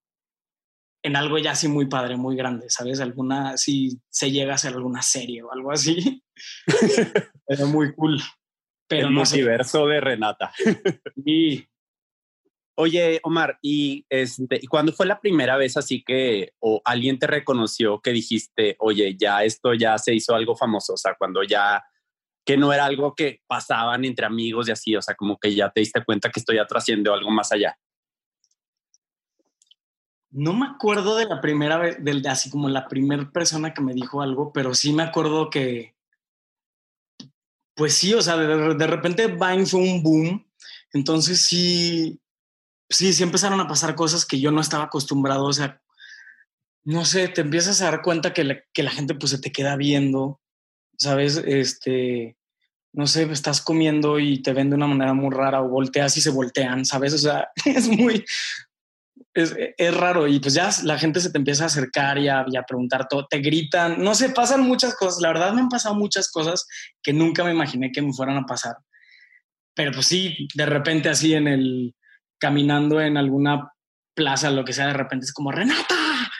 en algo ya así muy padre, muy grande, ¿sabes? Alguna, si se llega a hacer alguna serie o algo así. Pero muy cool. Pero el no sé. multiverso de Renata. Y Oye, Omar, ¿y este, ¿y cuándo fue la primera vez así que o alguien te reconoció que dijiste, oye, ya esto ya se hizo algo famoso? O sea, cuando ya, que no era algo que pasaban entre amigos y así, o sea, como que ya te diste cuenta que esto ya trasciende algo más allá. no me acuerdo de la primera vez, del, así como la primera persona que me dijo algo, pero sí me acuerdo que, pues sí, o sea, de, de repente Vine fue un boom. Entonces sí, sí, sí empezaron a pasar cosas que yo no estaba acostumbrado. O sea, no sé, te empiezas a dar cuenta que la, que la gente pues se te queda viendo, ¿sabes? Este, no sé, estás comiendo y te ven de una manera muy rara o volteas y se voltean, ¿sabes? O sea, es muy, es, es raro y pues ya la gente se te empieza a acercar y a, y a preguntar todo, te gritan, no sé, pasan muchas cosas. La verdad me han pasado muchas cosas que nunca me imaginé que me fueran a pasar. Pero pues sí, de repente así en el, caminando en alguna plaza, lo que sea, de repente es como, ¡Renata!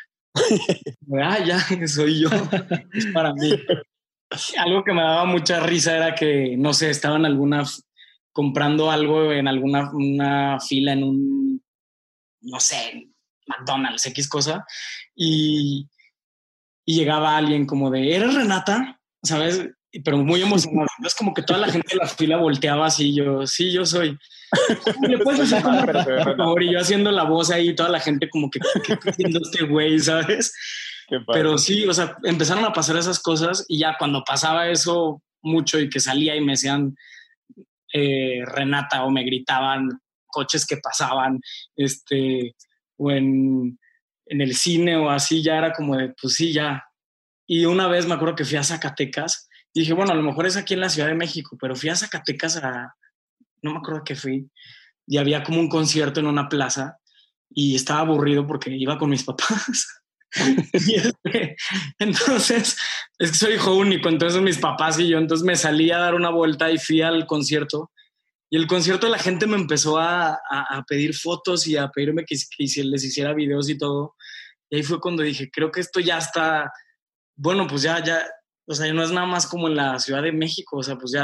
Ah, ya, soy yo. Es para mí. Algo que me daba mucha risa era que, no sé, estaba en alguna, comprando algo en alguna una fila en un, no sé, McDonald's, X cosa, y, y llegaba alguien como de, ¿eres Renata? ¿Sabes? Pero muy emocionado. Es como que toda la gente de la fila volteaba así, yo, sí, yo soy. ¿Le puedes decir cómo, por favor? Y yo haciendo la voz ahí, toda la gente como que, ¿qué está haciendo este güey? ¿Sabes? Pero sí, o sea, empezaron a pasar esas cosas y ya cuando pasaba eso mucho y que salía y me decían eh, Renata o me gritaban coches que pasaban, este, o en, en el cine o así, ya era como de, pues sí, ya. Y una vez me acuerdo que fui a Zacatecas y dije, bueno, a lo mejor es aquí en la Ciudad de México, pero fui a Zacatecas a, no me acuerdo qué fui, y había como un concierto en una plaza y estaba aburrido porque iba con mis papás. Y este, entonces, es que soy hijo único, entonces mis papás y yo, entonces me salí a dar una vuelta y fui al concierto. Y el concierto la gente me empezó a, a, a pedir fotos y a pedirme que, que les hiciera videos y todo. Y ahí fue cuando dije, creo que esto ya está, bueno, pues ya, ya, o sea, no es nada más como en la Ciudad de México, o sea, pues ya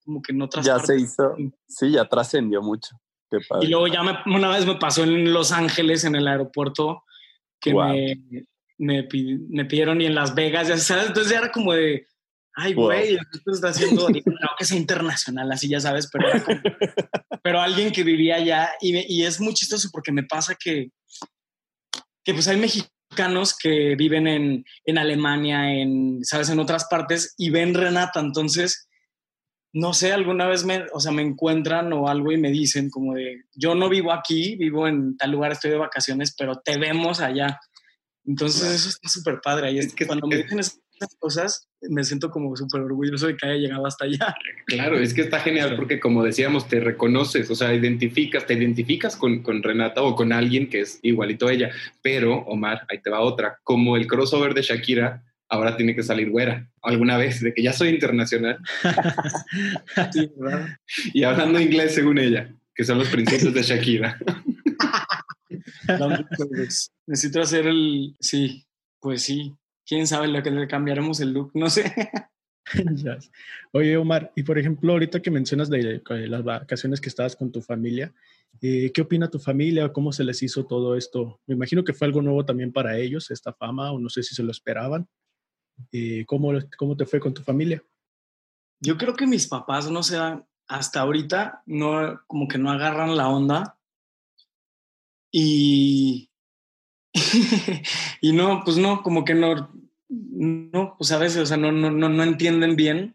como que en otras ya partes. se hizo, sí, ya trascendió mucho. Qué padre. Y luego ya me, una vez me pasó en Los Ángeles, en el aeropuerto, que wow. me, me, pid, me pidieron, y en Las Vegas, ya sabes, entonces ya era como de, ay, güey, wow. Esto está haciendo, no que sea internacional, así ya sabes, pero era como, pero alguien que vivía allá, y, y es muy chistoso porque me pasa que, que pues hay mexicanos que viven en, en Alemania, en, sabes, en otras partes, y ven Renata, entonces, no sé, alguna vez me, o sea, me encuentran o algo y me dicen como de, yo no vivo aquí, vivo en tal lugar, estoy de vacaciones, pero te vemos allá. Entonces claro. Eso está súper padre. Y es, es que cuando es, me dicen esas cosas, me siento como súper orgulloso de que haya llegado hasta allá. Claro, es que está genial porque, como decíamos, te reconoces, o sea, identificas, te identificas con, con Renata o con alguien que es igualito a ella. Pero, Omar, ahí te va otra. Como el crossover de Shakira, ahora tiene que salir güera, alguna vez, de que ya soy internacional. Sí, ¿verdad? Y hablando inglés según ella, que son los principios de Shakira. No, pues, necesito hacer el... Sí, pues sí. ¿Quién sabe lo que le cambiaremos el look? No sé. Yes. Oye, Omar, y por ejemplo, ahorita que mencionas de, de las vacaciones que estabas con tu familia, eh, ¿qué opina tu familia? ¿Cómo se les hizo todo esto? Me imagino que fue algo nuevo también para ellos, esta fama, o no sé si se lo esperaban. Eh, ¿cómo, ¿Cómo te fue con tu familia? Yo creo que mis papás, no sé, hasta ahorita no, como que no agarran la onda y y no, pues no, como que no, no, pues a veces, o sea, no, no, no, no entienden bien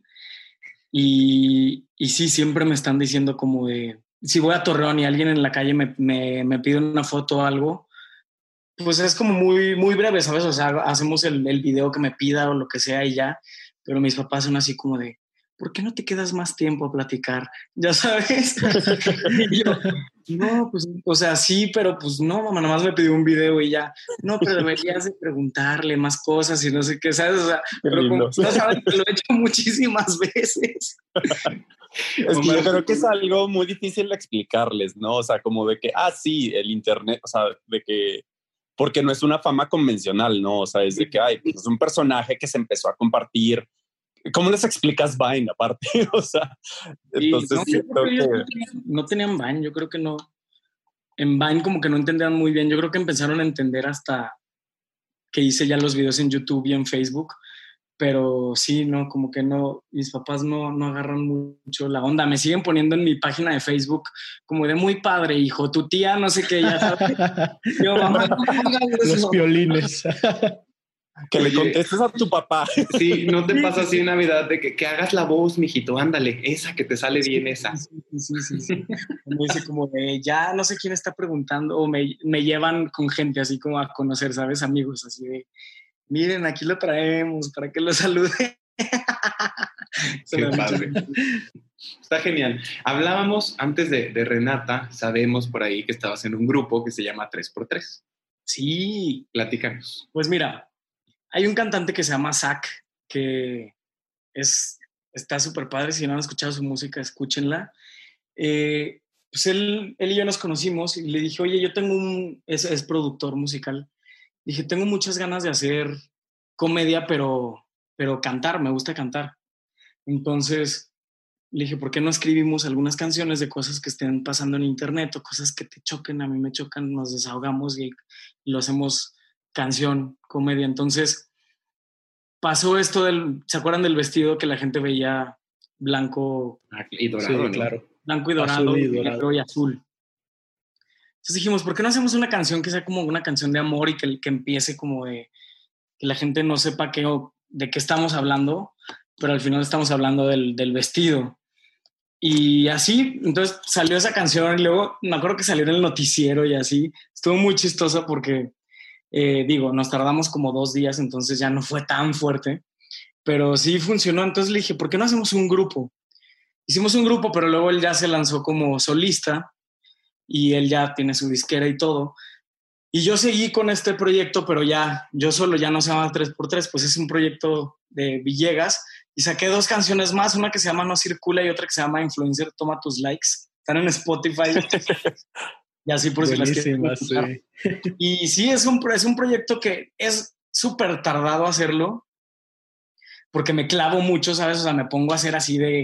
y, y sí, siempre me están diciendo como de, si voy a Torreón y alguien en la calle me, me, me pide una foto o algo, pues es como muy, muy breve, ¿sabes? O sea, hacemos el, el video que me pida o lo que sea y ya, pero mis papás son así como de, ¿por qué no te quedas más tiempo a platicar? Ya sabes. Y yo, no, pues, o sea, sí, pero pues no, mamá, nada más me pidió un video y ya, no, pero deberías de preguntarle más cosas y no sé qué, ¿sabes? O sea, pero como, no saben que lo he hecho muchísimas veces. Es que yo creo que es algo muy difícil de explicarles, ¿no? O sea, como de que, ah, sí, el internet, o sea, de que, porque no es una fama convencional, ¿no? O sea, es de que, ay, pues es un personaje que se empezó a compartir. ¿Cómo les explicas Vine aparte? O sea, entonces no, siento que... No tenían, no tenían Vine, yo creo que no. En Vine como que no entendían muy bien. Yo creo que empezaron a entender hasta que hice ya los videos en YouTube y en Facebook. Pero sí, no, como que no, mis papás no, no agarran mucho la onda. Me siguen poniendo en mi página de Facebook como de muy padre, hijo, tu tía, no sé qué, ya sabes. Yo, mamá, no hagas eso. Los violines. Que le contestes a tu papá. Sí, no te pasa así en Navidad de que, que hagas la voz, mijito, ándale, esa que te sale bien, esa. Sí, sí, sí, sí. Me dice como de, ya no sé quién está preguntando, o me, me llevan con gente así como a conocer, ¿sabes? Amigos, así de, miren, aquí lo traemos para que lo salude. Qué padre. Está genial. Hablábamos antes de, de Renata, sabemos por ahí que estabas en un grupo que se llama tres por tres. Sí. Platícanos. Pues mira, hay un cantante que se llama Zach, que es, está súper padre. Si no han escuchado su música, escúchenla. Eh, pues él, él y yo nos conocimos y le dije, oye, yo tengo un... Es, es productor musical. Dije, tengo muchas ganas de hacer comedia, pero, pero cantar, me gusta cantar. Entonces le dije, ¿por qué no escribimos algunas canciones de cosas que estén pasando en internet o cosas que te choquen? A mí me chocan, nos desahogamos y, y lo hacemos canción, comedia. Entonces pasó esto del, ¿se acuerdan del vestido que la gente veía blanco y dorado? Sí, ¿no? Claro. Blanco y dorado, azul y, y, dorado. y azul. Entonces dijimos, ¿por qué no hacemos una canción que sea como una canción de amor y que, que empiece como de que la gente no sepa qué, de qué estamos hablando, pero al final estamos hablando del, del vestido? Y así, entonces salió esa canción y luego me acuerdo que salió en el noticiero y así. Estuvo muy chistosa porque, eh, digo, nos tardamos como dos días, entonces ya no fue tan fuerte, pero sí funcionó. Entonces le dije, ¿por qué no hacemos un grupo? Hicimos un grupo, pero luego él ya se lanzó como solista y él ya tiene su disquera y todo. Y yo seguí con este proyecto, pero ya yo solo, ya no se llama tres por tres, pues es un proyecto de Villegas. Y saqué dos canciones más, una que se llama No Circula y otra que se llama Influencer Toma Tus Likes. Están en Spotify. Y así por si las quieren escuchar. Sí. Y sí, es un, es un proyecto que es súper tardado hacerlo porque me clavo mucho, ¿sabes? O sea, me pongo a hacer así de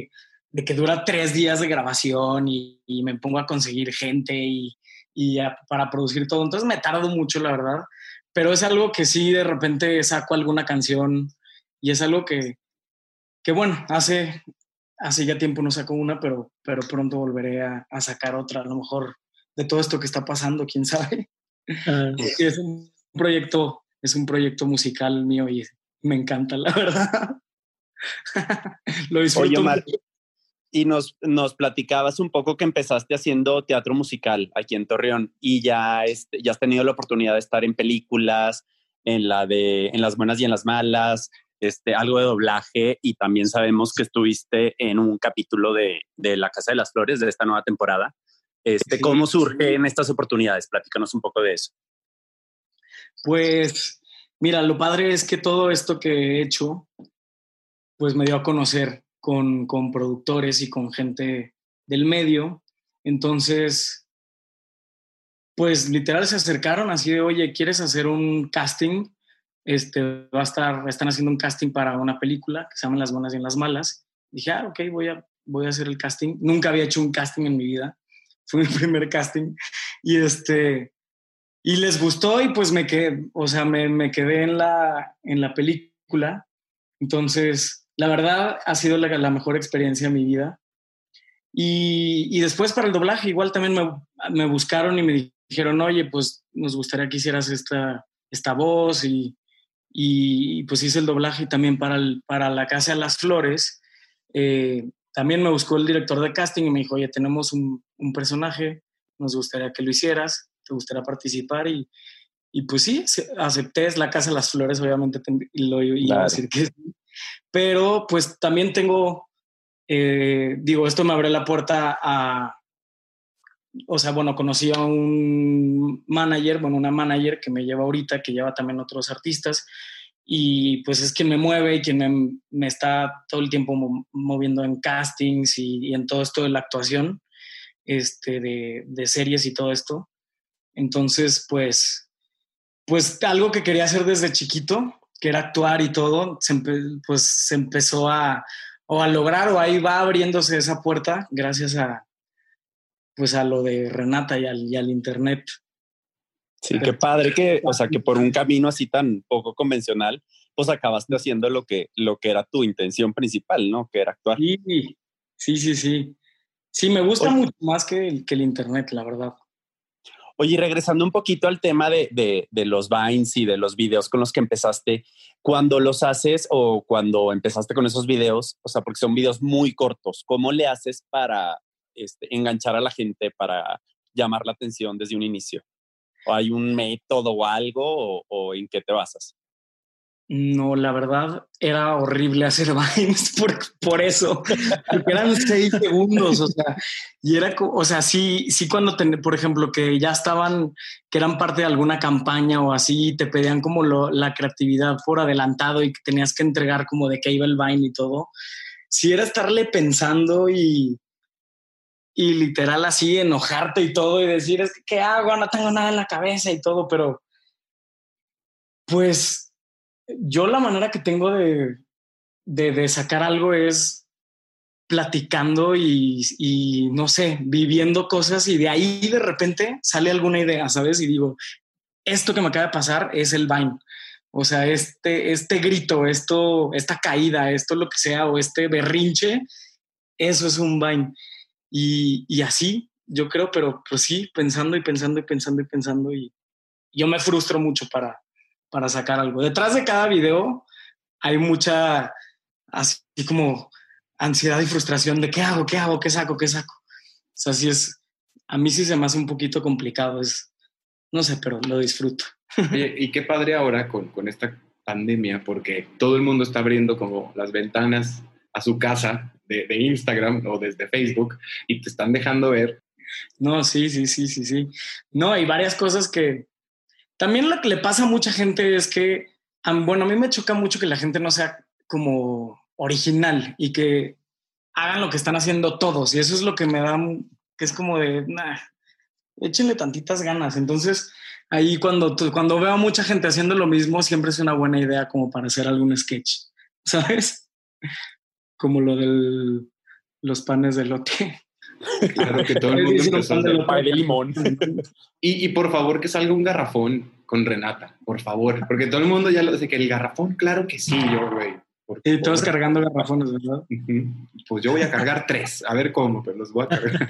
de que dura tres días de grabación y, y me pongo a conseguir gente y, y a, para producir todo. Entonces me tardo mucho, la verdad. Pero es algo que sí, de repente saco alguna canción y es algo que, que bueno, hace, hace ya tiempo no saco una, pero, pero pronto volveré a, a sacar otra, a lo mejor de todo esto que está pasando, quién sabe. Uh, sí, es un proyecto, es un proyecto musical mío y me encanta, la verdad. Lo disfruto. Oye, Omar, y nos, nos platicabas un poco que empezaste haciendo teatro musical aquí en Torreón y ya, este, ya has tenido la oportunidad de estar en películas, en, la de, en las buenas y en las malas, este, algo de doblaje, y también sabemos que estuviste en un capítulo de, de La Casa de las Flores de esta nueva temporada. Este, sí, ¿Cómo surgen estas oportunidades? Platícanos un poco de eso. Pues mira, lo padre es que todo esto que he hecho pues me dio a conocer con, con productores y con gente del medio. Entonces, pues literal se acercaron así de, oye, ¿quieres hacer un casting? Este, va a estar, están haciendo un casting para una película que se llama Las Buenas y en las Malas. Dije, ah, ok, voy a, voy a hacer el casting. Nunca había hecho un casting en mi vida. Fue mi primer casting. Y este... Y les gustó y pues me quedé, o sea, me, me quedé en la, en la película. Entonces, la verdad ha sido la, la mejor experiencia de mi vida. Y, y después para el doblaje igual también me, me buscaron y me dijeron, oye, pues nos gustaría que hicieras esta, esta voz. Y, y, y pues hice el doblaje y también para, el, para La Casa de las Flores. Eh, también me buscó el director de casting y me dijo, oye, tenemos un, un personaje, nos gustaría que lo hicieras. ¿Te gustaría participar? Y, y pues sí, acepté. Es La Casa de las Flores, obviamente te, lo iba claro. a decir que sí. Pero pues también tengo, eh, digo, esto me abre la puerta a, o sea, bueno, conocí a un manager, bueno, una manager que me lleva ahorita, que lleva también otros artistas, y pues es quien me mueve y quien me, me está todo el tiempo moviendo en castings y, y en todo esto de la actuación, este, de, de series y todo esto. Entonces, pues, pues algo que quería hacer desde chiquito, que era actuar y todo, se empe- pues se empezó a, o a lograr, o ahí va abriéndose esa puerta gracias a, pues a lo de Renata y al, y al internet. Sí, Pero, qué padre que, o sea, que por un camino así tan poco convencional, pues acabaste haciendo lo que, lo que era tu intención principal, ¿no? Que era actuar. Sí, sí, sí, sí. Sí, me gusta Oye. mucho más que el, que el internet, la verdad. Oye, regresando un poquito al tema de, de, de los Vines y de los videos con los que empezaste, cuando los haces o cuando empezaste con esos videos, o sea, porque son videos muy cortos, ¿cómo le haces para este, enganchar a la gente, para llamar la atención desde un inicio? ¿O hay un método o algo o, o en qué te basas? No, la verdad era horrible hacer Vines por, por eso, porque eran seis segundos, o sea, y era, o sea, sí, sí cuando, ten, por ejemplo, que ya estaban, que eran parte de alguna campaña o así, te pedían como lo, la creatividad por adelantado y que tenías que entregar como de qué iba el Vine y todo, sí era estarle pensando y, y literal así enojarte y todo y decir, es que, ¿qué hago? No tengo nada en la cabeza y todo, pero pues... Yo la manera que tengo de, de, de sacar algo es platicando y, y, no sé, viviendo cosas y de ahí de repente sale alguna idea, ¿sabes? Y digo, esto que me acaba de pasar es el Vine. O sea, este, este grito, esto, esta caída, esto lo que sea, o este berrinche, eso es un Vine. Y, y así, yo creo, pero pues sí, pensando y pensando y pensando y pensando y yo me frustro mucho para... para sacar algo. Detrás de cada video hay mucha así como ansiedad y frustración de qué hago, qué hago, qué saco, qué saco. O sea, sí es, a mí sí se me hace un poquito complicado, es, no sé, pero lo disfruto. Y, y qué padre ahora con, con esta pandemia, porque todo el mundo está abriendo como las ventanas a su casa de, de Instagram o desde Facebook y te están dejando ver. No, sí, sí, sí, sí, sí. No, hay varias cosas que también lo que le pasa a mucha gente es que, bueno, a mí me choca mucho que la gente no sea como original y que hagan lo que están haciendo todos. Y eso es lo que me da, que es como de, nah, échenle tantitas ganas. Entonces, ahí cuando, cuando veo a mucha gente haciendo lo mismo, siempre es una buena idea como para hacer algún sketch, ¿sabes? Como lo del, los panes de elote. Claro que todo el mundo empezó a hacer pay de limón. Y, y por favor que salga un garrafón con Renata, por favor, porque todo el mundo ya lo dice que el garrafón, claro que sí, yo, güey. Y todos cargando garrafones, ¿verdad? Uh-huh. Pues yo voy a cargar tres, a ver cómo, pero los voy a cargar.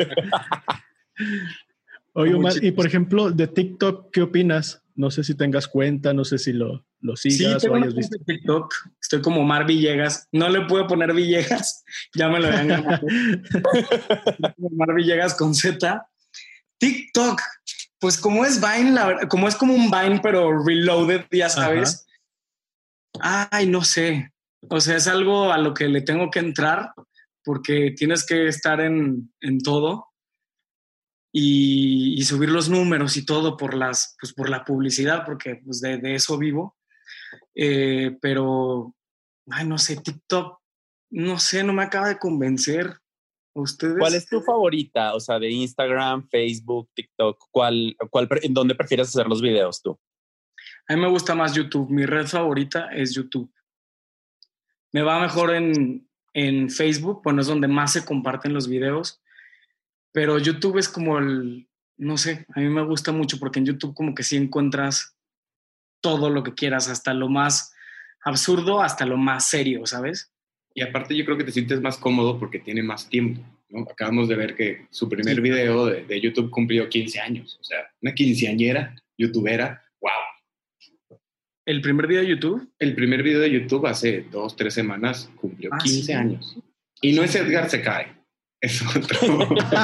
Oye, Omar, y por ejemplo, de TikTok, ¿qué opinas? No sé si tengas cuenta, no sé si lo, lo sigas sí, o hayas visto. TikTok. Estoy como Omar Villegas. No le puedo poner Villegas, ya me lo habían ganado. Omar Villegas con Z. TikTok, pues como es Vine, la verdad, como es como un Vine, pero reloaded, ya sabes. Ajá. Ay, no sé. O sea, es algo a lo que le tengo que entrar porque tienes que estar en, en todo. Y, y subir los números y todo por las pues por la publicidad, porque pues de, de eso vivo. Eh, pero, ay, no sé, TikTok, no sé, no me acaba de convencer. ¿Ustedes? ¿Cuál es tu favorita? O sea, de Instagram, Facebook, TikTok, ¿cuál, cuál, ¿en dónde prefieres hacer los videos tú? A mí me gusta más YouTube. Mi red favorita es YouTube. Me va mejor en, en Facebook, bueno, es donde más se comparten los videos. Pero YouTube es como el, no sé, a mí me gusta mucho porque en YouTube como que sí encuentras todo lo que quieras, hasta lo más absurdo, hasta lo más serio, ¿sabes? Y aparte yo creo que te sientes más cómodo porque tiene más tiempo, ¿no? Acabamos de ver que su primer sí. video de, de YouTube cumplió quince años, o sea, una quinceañera, youtubera, wow. ¿El primer video de YouTube? El primer video de YouTube hace dos, tres semanas cumplió ah, quince ¿sí? años. Y no es Edgar se cae. Es otro.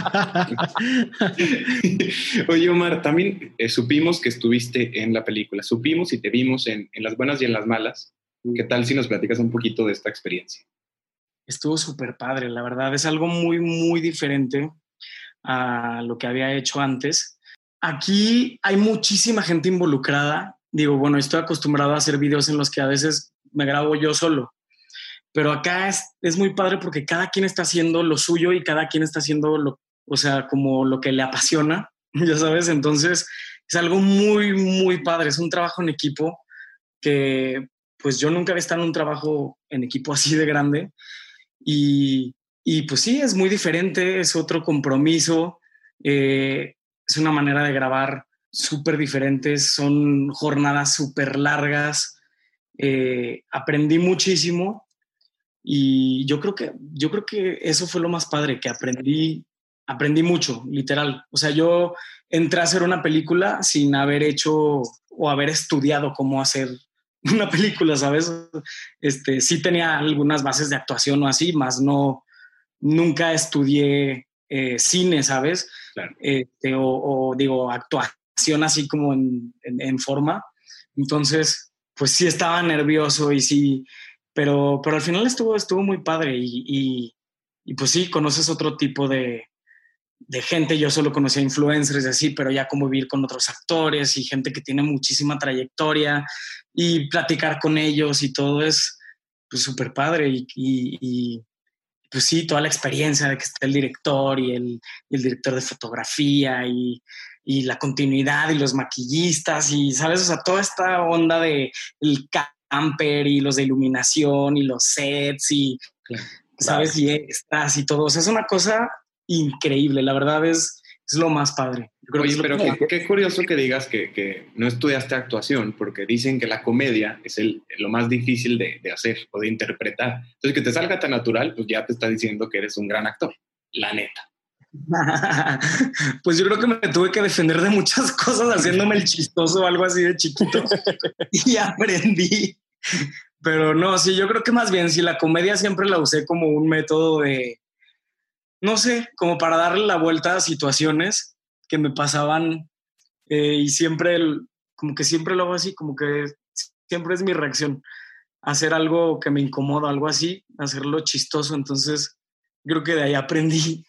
Oye, Omar, también eh, supimos que estuviste en la película, supimos y te vimos en, en las buenas y en las malas. ¿Qué tal si nos platicas un poquito de esta experiencia? Estuvo súper padre, la verdad. Es algo muy, muy diferente a lo que había hecho antes. Aquí hay muchísima gente involucrada. Digo, bueno, estoy acostumbrado a hacer videos en los que a veces me grabo yo solo. Pero acá es, es muy padre porque cada quien está haciendo lo suyo y cada quien está haciendo, lo, o sea, como lo que le apasiona, ya sabes. Entonces es algo muy, muy padre. Es un trabajo en equipo que pues yo nunca había estado en un trabajo en equipo así de grande. Y, y pues sí, es muy diferente, es otro compromiso, eh, es una manera de grabar súper diferentes, son jornadas súper largas. Eh, aprendí muchísimo. Y yo creo que, yo creo que eso fue lo más padre, que aprendí, aprendí mucho, literal. O sea, yo entré a hacer una película sin haber hecho o haber estudiado cómo hacer una película, ¿sabes? Este, sí tenía algunas bases de actuación o así, más no, nunca estudié eh, cine, ¿sabes? Claro. Este, o, o digo, actuación así como en, en, en forma. Entonces, pues sí estaba nervioso y sí... Pero, pero al final estuvo, estuvo muy padre y, y, y pues sí, conoces otro tipo de, de gente. Yo solo conocía influencers y así, pero ya convivir con otros actores y gente que tiene muchísima trayectoria y platicar con ellos y todo es pues súper padre. Y, y, y pues sí, toda la experiencia de que está el director y el, y el director de fotografía y, y la continuidad y los maquillistas y, ¿sabes? O sea, toda esta onda de el camper y los de iluminación y los sets y, claro, ¿sabes? Claro. Y extras y todo. O sea, es una cosa increíble. La verdad es, es lo más padre. Yo creo Oye, que pero qué, qué curioso que digas que, que no estudiaste actuación, porque dicen que la comedia es el, lo más difícil de, de hacer o de interpretar. Entonces, que te salga tan natural, pues ya te está diciendo que eres un gran actor. La neta. Pues yo creo que me tuve que defender de muchas cosas haciéndome el chistoso o algo así de chiquito y aprendí. Pero no, sí, yo creo que más bien si la comedia siempre la usé como un método de, no sé, como para darle la vuelta a situaciones que me pasaban eh, y siempre, como que siempre lo hago así, como que siempre es mi reacción, hacer algo que me incomoda, algo así, hacerlo chistoso. Entonces creo que de ahí aprendí.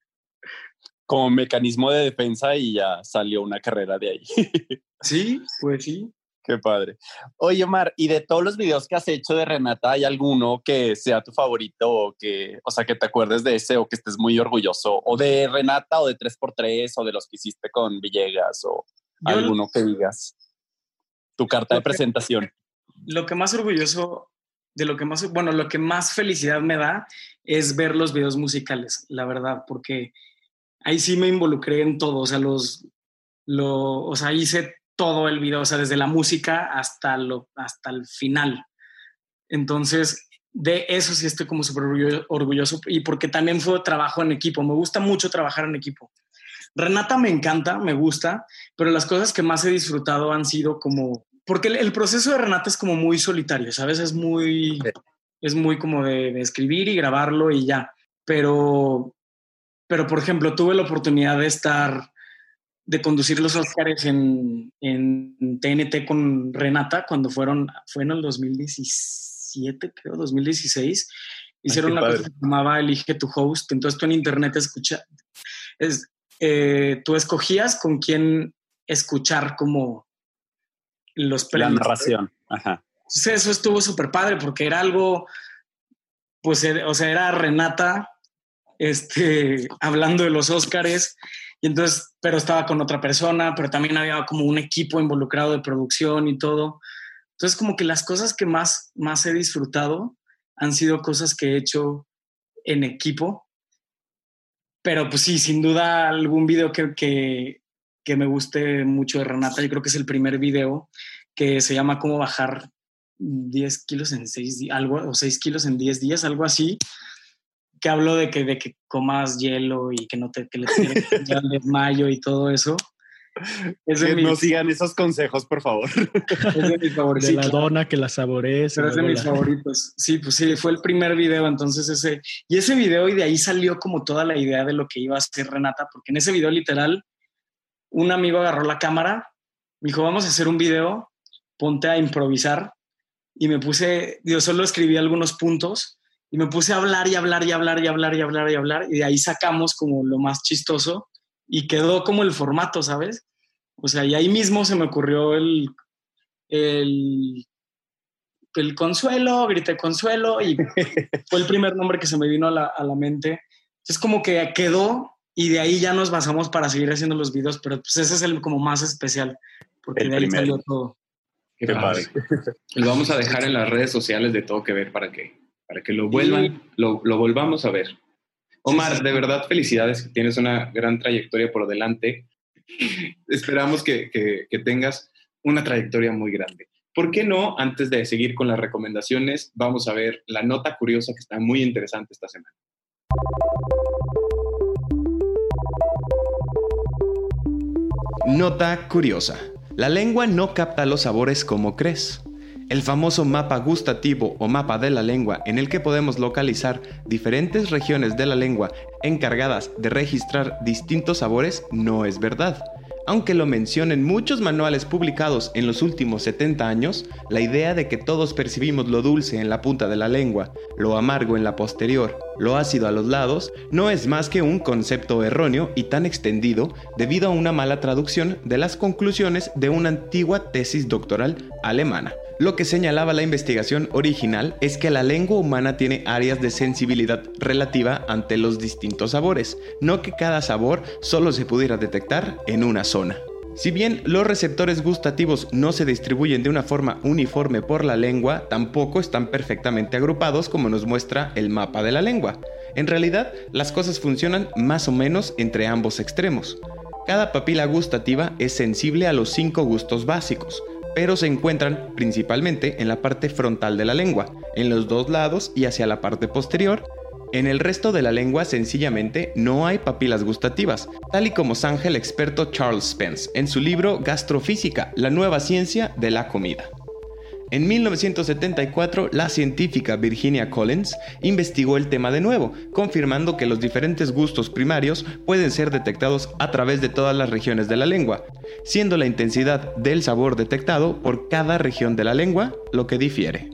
Como mecanismo de defensa y ya salió una carrera de ahí. Sí, pues sí. Qué padre. Oye, Omar, y de todos los videos que has hecho de Renata, ¿hay alguno que sea tu favorito o que, o sea, que te acuerdes de ese o que estés muy orgulloso? O de Renata o de tres por tres o de los que hiciste con Villegas o Yo alguno lo... que digas. Tu carta lo de presentación. Que, lo que más orgulloso, de lo que más, bueno, lo que más felicidad me da es ver los videos musicales, la verdad, porque ahí sí me involucré en todo, o sea, los, lo, o sea, hice todo el video, o sea, desde la música hasta, lo, hasta el final. Entonces, de eso sí estoy como súper orgulloso y porque también fue trabajo en equipo. Me gusta mucho trabajar en equipo. Renata me encanta, me gusta, pero las cosas que más he disfrutado han sido como... Porque el, el proceso de Renata es como muy solitario, ¿sabes? Es muy, es muy como de, de escribir y grabarlo y ya. Pero, pero, por ejemplo, tuve la oportunidad de estar... de conducir los Óscares en, en T N T con Renata cuando fueron... Fue en el dos mil diecisiete, creo, dos mil dieciséis. Hicieron una cosa que se llamaba Elige tu Host. Entonces tú en internet escucha... Es, Eh, tú escogías con quién escuchar como los premios. La narración. Ajá. Entonces eso estuvo súper padre porque era algo, pues, o sea, era Renata este, hablando de los Óscares y entonces, pero estaba con otra persona, pero también había como un equipo involucrado de producción y todo. Entonces como que las cosas que más, más he disfrutado han sido cosas que he hecho en equipo. Pero pues sí, sin duda algún video que, que, que me guste mucho de Renata, yo creo que es el primer video que se llama Cómo bajar diez kilos en seis días, algo, o seis kilos en diez días, algo así, que hablo de que, de que comas hielo y que no te que le tengas desmayo y todo eso. Es que de no mis, sigan esos consejos, por favor. Es de mis favoritos. De la dona, que la saborees. Pero es de mis la... favoritos. Sí, pues sí, fue el primer video, entonces ese... Y ese video, y de ahí salió como toda la idea de lo que iba a hacer Renata, porque en ese video, literal, un amigo agarró la cámara, me dijo, vamos a hacer un video, ponte a improvisar, y me puse, yo solo escribí algunos puntos, y me puse a hablar y hablar y hablar y hablar y hablar y hablar, y de ahí sacamos como lo más chistoso, y quedó como el formato, ¿sabes? O sea, y ahí mismo se me ocurrió el, el, el Consuelo, grité Consuelo y fue el primer nombre que se me vino a la, a la mente. Es como que quedó y de ahí ya nos basamos para seguir haciendo los videos, pero pues ese es el como más especial, porque el de ahí primero. Salió todo. Qué padre. Lo vamos a dejar en las redes sociales de Todo Que Ver para que, para que lo vuelvan, y... lo, lo volvamos a ver. Omar, sí, sí. De verdad, felicidades, tienes una gran trayectoria por delante. Esperamos que, que, que tengas una trayectoria muy grande. ¿Por qué no, antes de seguir con las recomendaciones, vamos a ver la nota curiosa que está muy interesante esta semana? Nota curiosa. La lengua no capta los sabores como crees. El famoso mapa gustativo o mapa de la lengua, en el que podemos localizar diferentes regiones de la lengua encargadas de registrar distintos sabores, no es verdad. Aunque lo mencionen muchos manuales publicados en los últimos setenta años, la idea de que todos percibimos lo dulce en la punta de la lengua, lo amargo en la posterior, lo ácido a los lados, no es más que un concepto erróneo y tan extendido debido a una mala traducción de las conclusiones de una antigua tesis doctoral alemana. Lo que señalaba la investigación original es que la lengua humana tiene áreas de sensibilidad relativa ante los distintos sabores, no que cada sabor solo se pudiera detectar en una zona. Si bien los receptores gustativos no se distribuyen de una forma uniforme por la lengua, tampoco están perfectamente agrupados como nos muestra el mapa de la lengua. En realidad, las cosas funcionan más o menos entre ambos extremos. Cada papila gustativa es sensible a los cinco gustos básicos, pero se encuentran principalmente en la parte frontal de la lengua, en los dos lados y hacia la parte posterior. En el resto de la lengua sencillamente no hay papilas gustativas, tal y como zanja el experto Charles Spence en su libro Gastrofísica, la nueva ciencia de la comida. En mil novecientos setenta y cuatro, la científica Virginia Collins investigó el tema de nuevo, confirmando que los diferentes gustos primarios pueden ser detectados a través de todas las regiones de la lengua, siendo la intensidad del sabor detectado por cada región de la lengua lo que difiere.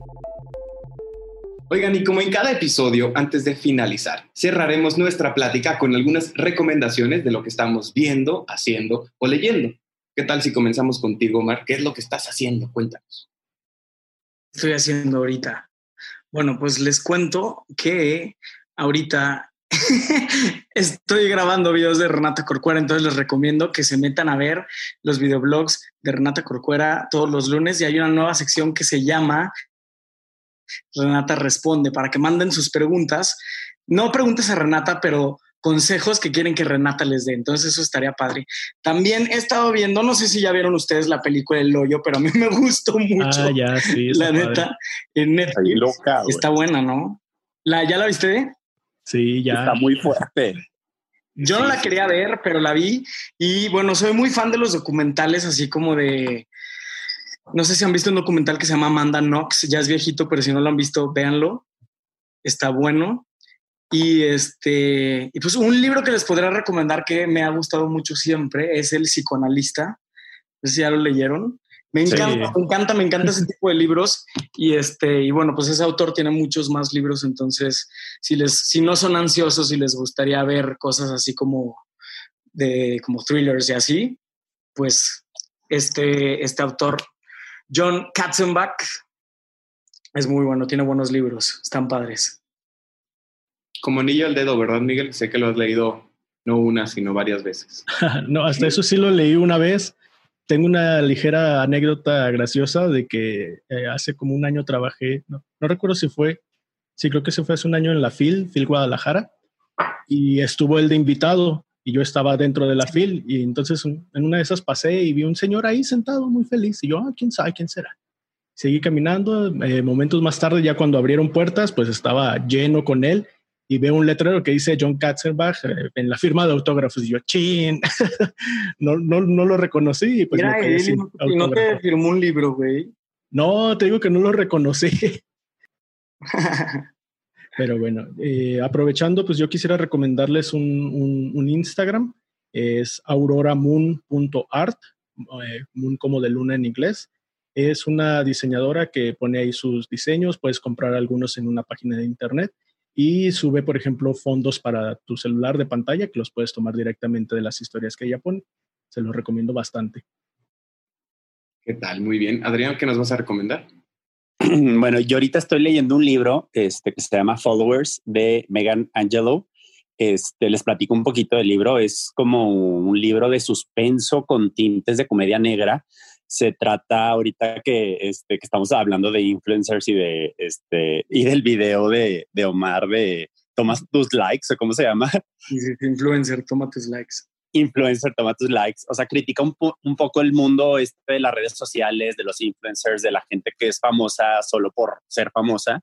Oigan, y como en cada episodio, antes de finalizar, cerraremos nuestra plática con algunas recomendaciones de lo que estamos viendo, haciendo o leyendo. ¿Qué tal si comenzamos contigo, Omar? ¿Qué es lo que estás haciendo? Cuéntanos. Estoy haciendo ahorita? Bueno, pues les cuento que ahorita estoy grabando videos de Renata Corcuera, entonces les recomiendo que se metan a ver los videoblogs de Renata Corcuera todos los lunes y hay una nueva sección que se llama Renata Responde, para que manden sus preguntas. No preguntas a Renata, pero consejos que quieren que Renata les dé. Entonces eso estaría padre. También he estado viendo, no sé si ya vieron ustedes la película El Hoyo, pero a mí me gustó mucho. Ah, ya, sí. La padre. neta, en Netflix. Loca, está buena, ¿no? ¿La, ¿Ya la viste? Sí, ya. Está muy fuerte. Yo no Sí, la sí, quería sí. ver, pero la vi. Y bueno, soy muy fan de los documentales, así como de... No sé si han visto un documental que se llama Amanda Knox. Ya es viejito, pero si no lo han visto, véanlo. Está bueno. Y este, y pues un libro que les podría recomendar que me ha gustado mucho siempre es El Psicoanalista. No sé si ya lo leyeron. Me encanta, Sí. me encanta, me encanta ese tipo de libros. Y este, y bueno, pues ese autor tiene muchos más libros. Entonces, si les, si no son ansiosos y les gustaría ver cosas así como de, como thrillers y así, pues este, este autor, John Katzenbach, es muy bueno, tiene buenos libros, están padres. Como anillo al dedo, ¿verdad, Miguel? Sé que lo has leído no una, sino varias veces. No, hasta eso sí lo leí una vez. Tengo una ligera anécdota graciosa de que eh, hace como un año trabajé, no, no recuerdo si fue, sí creo que se fue hace un año en la FIL, FIL Guadalajara, y estuvo él de invitado y yo estaba dentro de la FIL y entonces en una de esas pasé y vi un señor ahí sentado muy feliz y yo, ah, quién sabe quién será. Seguí caminando, eh, momentos más tarde ya cuando abrieron puertas pues estaba lleno con él y veo un letrero que dice John Katzenbach eh, en la firma de autógrafos y yo, chin, no, no, no lo reconocí y pues Era me quedé él sin y no, y no te firmó un libro, güey. No, te digo que no lo reconocí. Pero bueno, eh, aprovechando, pues yo quisiera recomendarles un, un, un Instagram, es auroramoon punto art, eh, moon como de luna en inglés. Es una diseñadora que pone ahí sus diseños, puedes comprar algunos en una página de internet y sube, por ejemplo, fondos para tu celular de pantalla que los puedes tomar directamente de las historias que ella pone. Se los recomiendo bastante. ¿Qué tal? Muy bien. Adrián, ¿qué nos vas a recomendar? Bueno, yo ahorita estoy leyendo un libro este, que se llama Followers de Megan Angelou. Este, les platico un poquito del libro. Es como un libro de suspenso con tintes de comedia negra. Se trata ahorita que, este, que estamos hablando de influencers y, de, este, y del video de, de Omar de Tomas tus likes, o cómo se llama. Influencer, toma tus likes. Influencer, toma tus likes. O sea, critica un, po- un poco el mundo este de las redes sociales, de los influencers, de la gente que es famosa solo por ser famosa.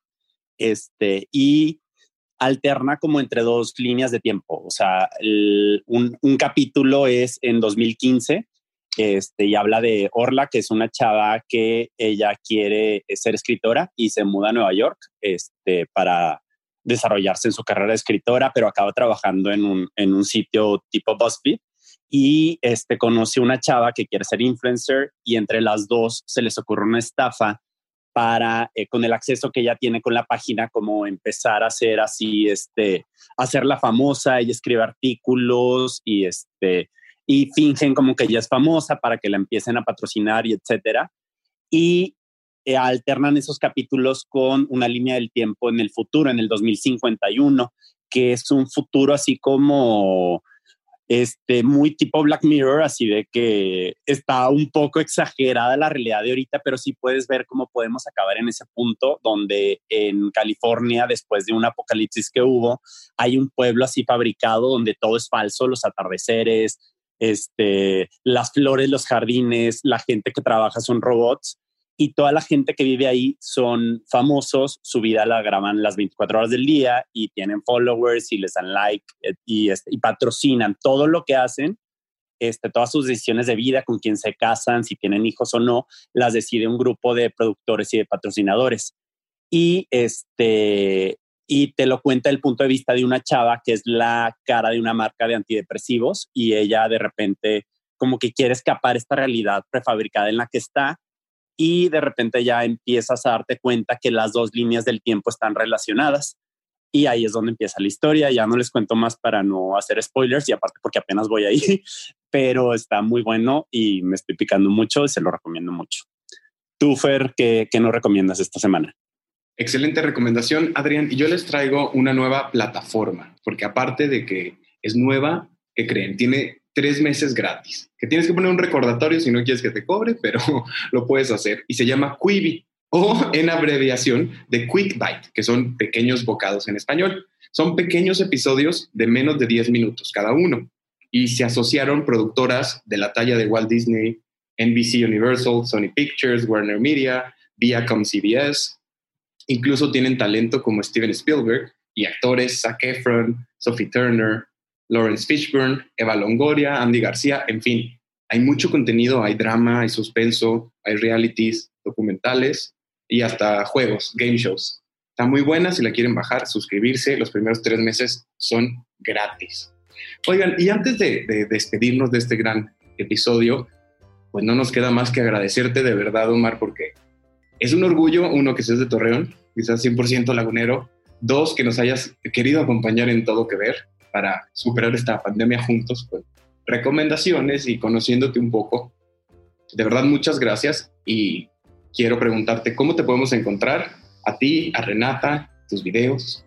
Este, y alterna como entre dos líneas de tiempo. O sea, el, un, un capítulo es en dos mil quince este, y habla de Orla, que es una chava que ella quiere ser escritora y se muda a Nueva York este, para desarrollarse en su carrera de escritora, pero acaba trabajando en un, en un sitio tipo BuzzFeed y este, conoce una chava que quiere ser influencer y entre las dos se les ocurre una estafa para, eh, con el acceso que ella tiene con la página, como empezar a hacer así, este, hacerla famosa. Ella escribe artículos y, este, y fingen como que ella es famosa para que la empiecen a patrocinar y etcétera. Y eh, alternan esos capítulos con una línea del tiempo en el futuro, en el dos mil cincuenta y uno, que es un futuro así como este, muy tipo Black Mirror, así de que está un poco exagerada la realidad de ahorita, pero sí puedes ver cómo podemos acabar en ese punto donde en California, después de un apocalipsis que hubo, hay un pueblo así fabricado donde todo es falso, los atardeceres, este, las flores, los jardines, la gente que trabaja son robots y toda la gente que vive ahí son famosos, su vida la graban las veinticuatro horas del día y tienen followers y les dan like y, este, y patrocinan todo lo que hacen, este, todas sus decisiones de vida, con quién se casan, si tienen hijos o no, las decide un grupo de productores y de patrocinadores. Y, este, y te lo cuenta el punto de vista de una chava que es la cara de una marca de antidepresivos y ella de repente como que quiere escapar esta realidad prefabricada en la que está. Y de repente ya empiezas a darte cuenta que las dos líneas del tiempo están relacionadas. Y ahí es donde empieza la historia. Ya no les cuento más para no hacer spoilers y aparte porque apenas voy ahí. Pero está muy bueno y me estoy picando mucho y se lo recomiendo mucho. Tú, Fer, ¿qué, qué nos recomiendas esta semana? Excelente recomendación, Adrián. Y yo les traigo una nueva plataforma, porque aparte de que es nueva, ¿qué creen? Tiene tres meses gratis, que tienes que poner un recordatorio si no quieres que te cobre, pero lo puedes hacer. Y se llama Quibi. o en abreviación de Quick Bite, que son pequeños bocados en español. Son pequeños episodios de menos de diez minutos cada uno y se asociaron productoras de la talla de Walt Disney, N B C Universal, Sony Pictures, Warner Media, Viacom C B S. Incluso tienen talento como Steven Spielberg y actores Zac Efron, Sophie Turner, Lawrence Fishburne, Eva Longoria, Andy García, en fin. Hay mucho contenido, hay drama, hay suspenso, hay realities, documentales y hasta juegos, game shows. Está muy buena, si la quieren bajar, suscribirse, los primeros tres meses son gratis. Oigan, y antes de, de despedirnos de este gran episodio, pues no nos queda más que agradecerte de verdad, Omar, porque es un orgullo, uno, que seas de Torreón, quizás cien por ciento lagunero, dos, que nos hayas querido acompañar en Todo Que Ver para superar esta pandemia juntos con recomendaciones y conociéndote un poco. De verdad, muchas gracias y quiero preguntarte cómo te podemos encontrar a ti, a Renata, tus videos.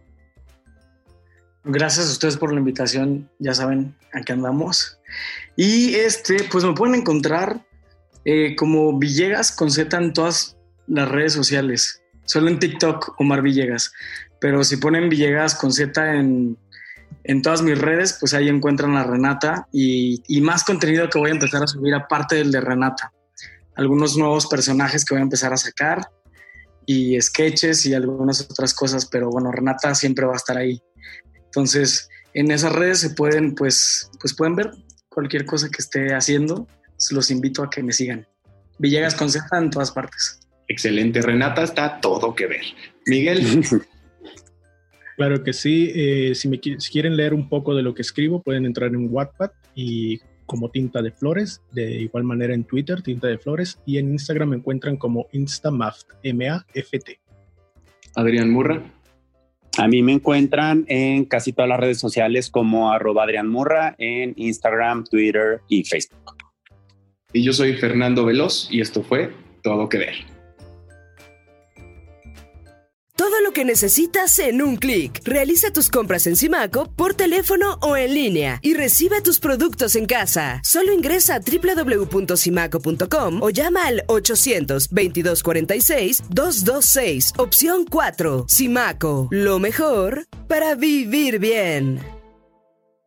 Gracias a ustedes por la invitación, ya saben a qué andamos. Y este, pues me pueden encontrar eh, como Villegas con Z en todas las redes sociales. Solo en TikTok, Omar Villegas. Pero si ponen Villegas con Z en, en todas mis redes, pues ahí encuentran a Renata y, y más contenido que voy a empezar a subir aparte del de Renata. Algunos nuevos personajes que voy a empezar a sacar y sketches y algunas otras cosas, pero bueno, Renata siempre va a estar ahí. Entonces, en esas redes se pueden, pues, pues pueden ver cualquier cosa que esté haciendo. Los invito a que me sigan. Villegas con Z en todas partes. Excelente, Renata, está todo que ver. Miguel. Claro que sí. Eh, si, me, si quieren leer un poco de lo que escribo, pueden entrar en Wattpad y como Tinta de Flores. De igual manera en Twitter, Tinta de Flores. Y en Instagram me encuentran como Instamaft, M A F T. Adrián Murra. A mí me encuentran en casi todas las redes sociales como arroba Adrián Murra en Instagram, Twitter y Facebook. Y yo soy Fernando Veloz y esto fue Todo Que Ver. Todo lo que necesitas en un clic. Realiza tus compras en Simaco por teléfono o en línea y recibe tus productos en casa. Solo ingresa a doble u doble u doble u punto simaco punto com o llama al ochocientos veintidós cuarenta y seis doscientos veintiséis, opción cuatro. Simaco, lo mejor para vivir bien.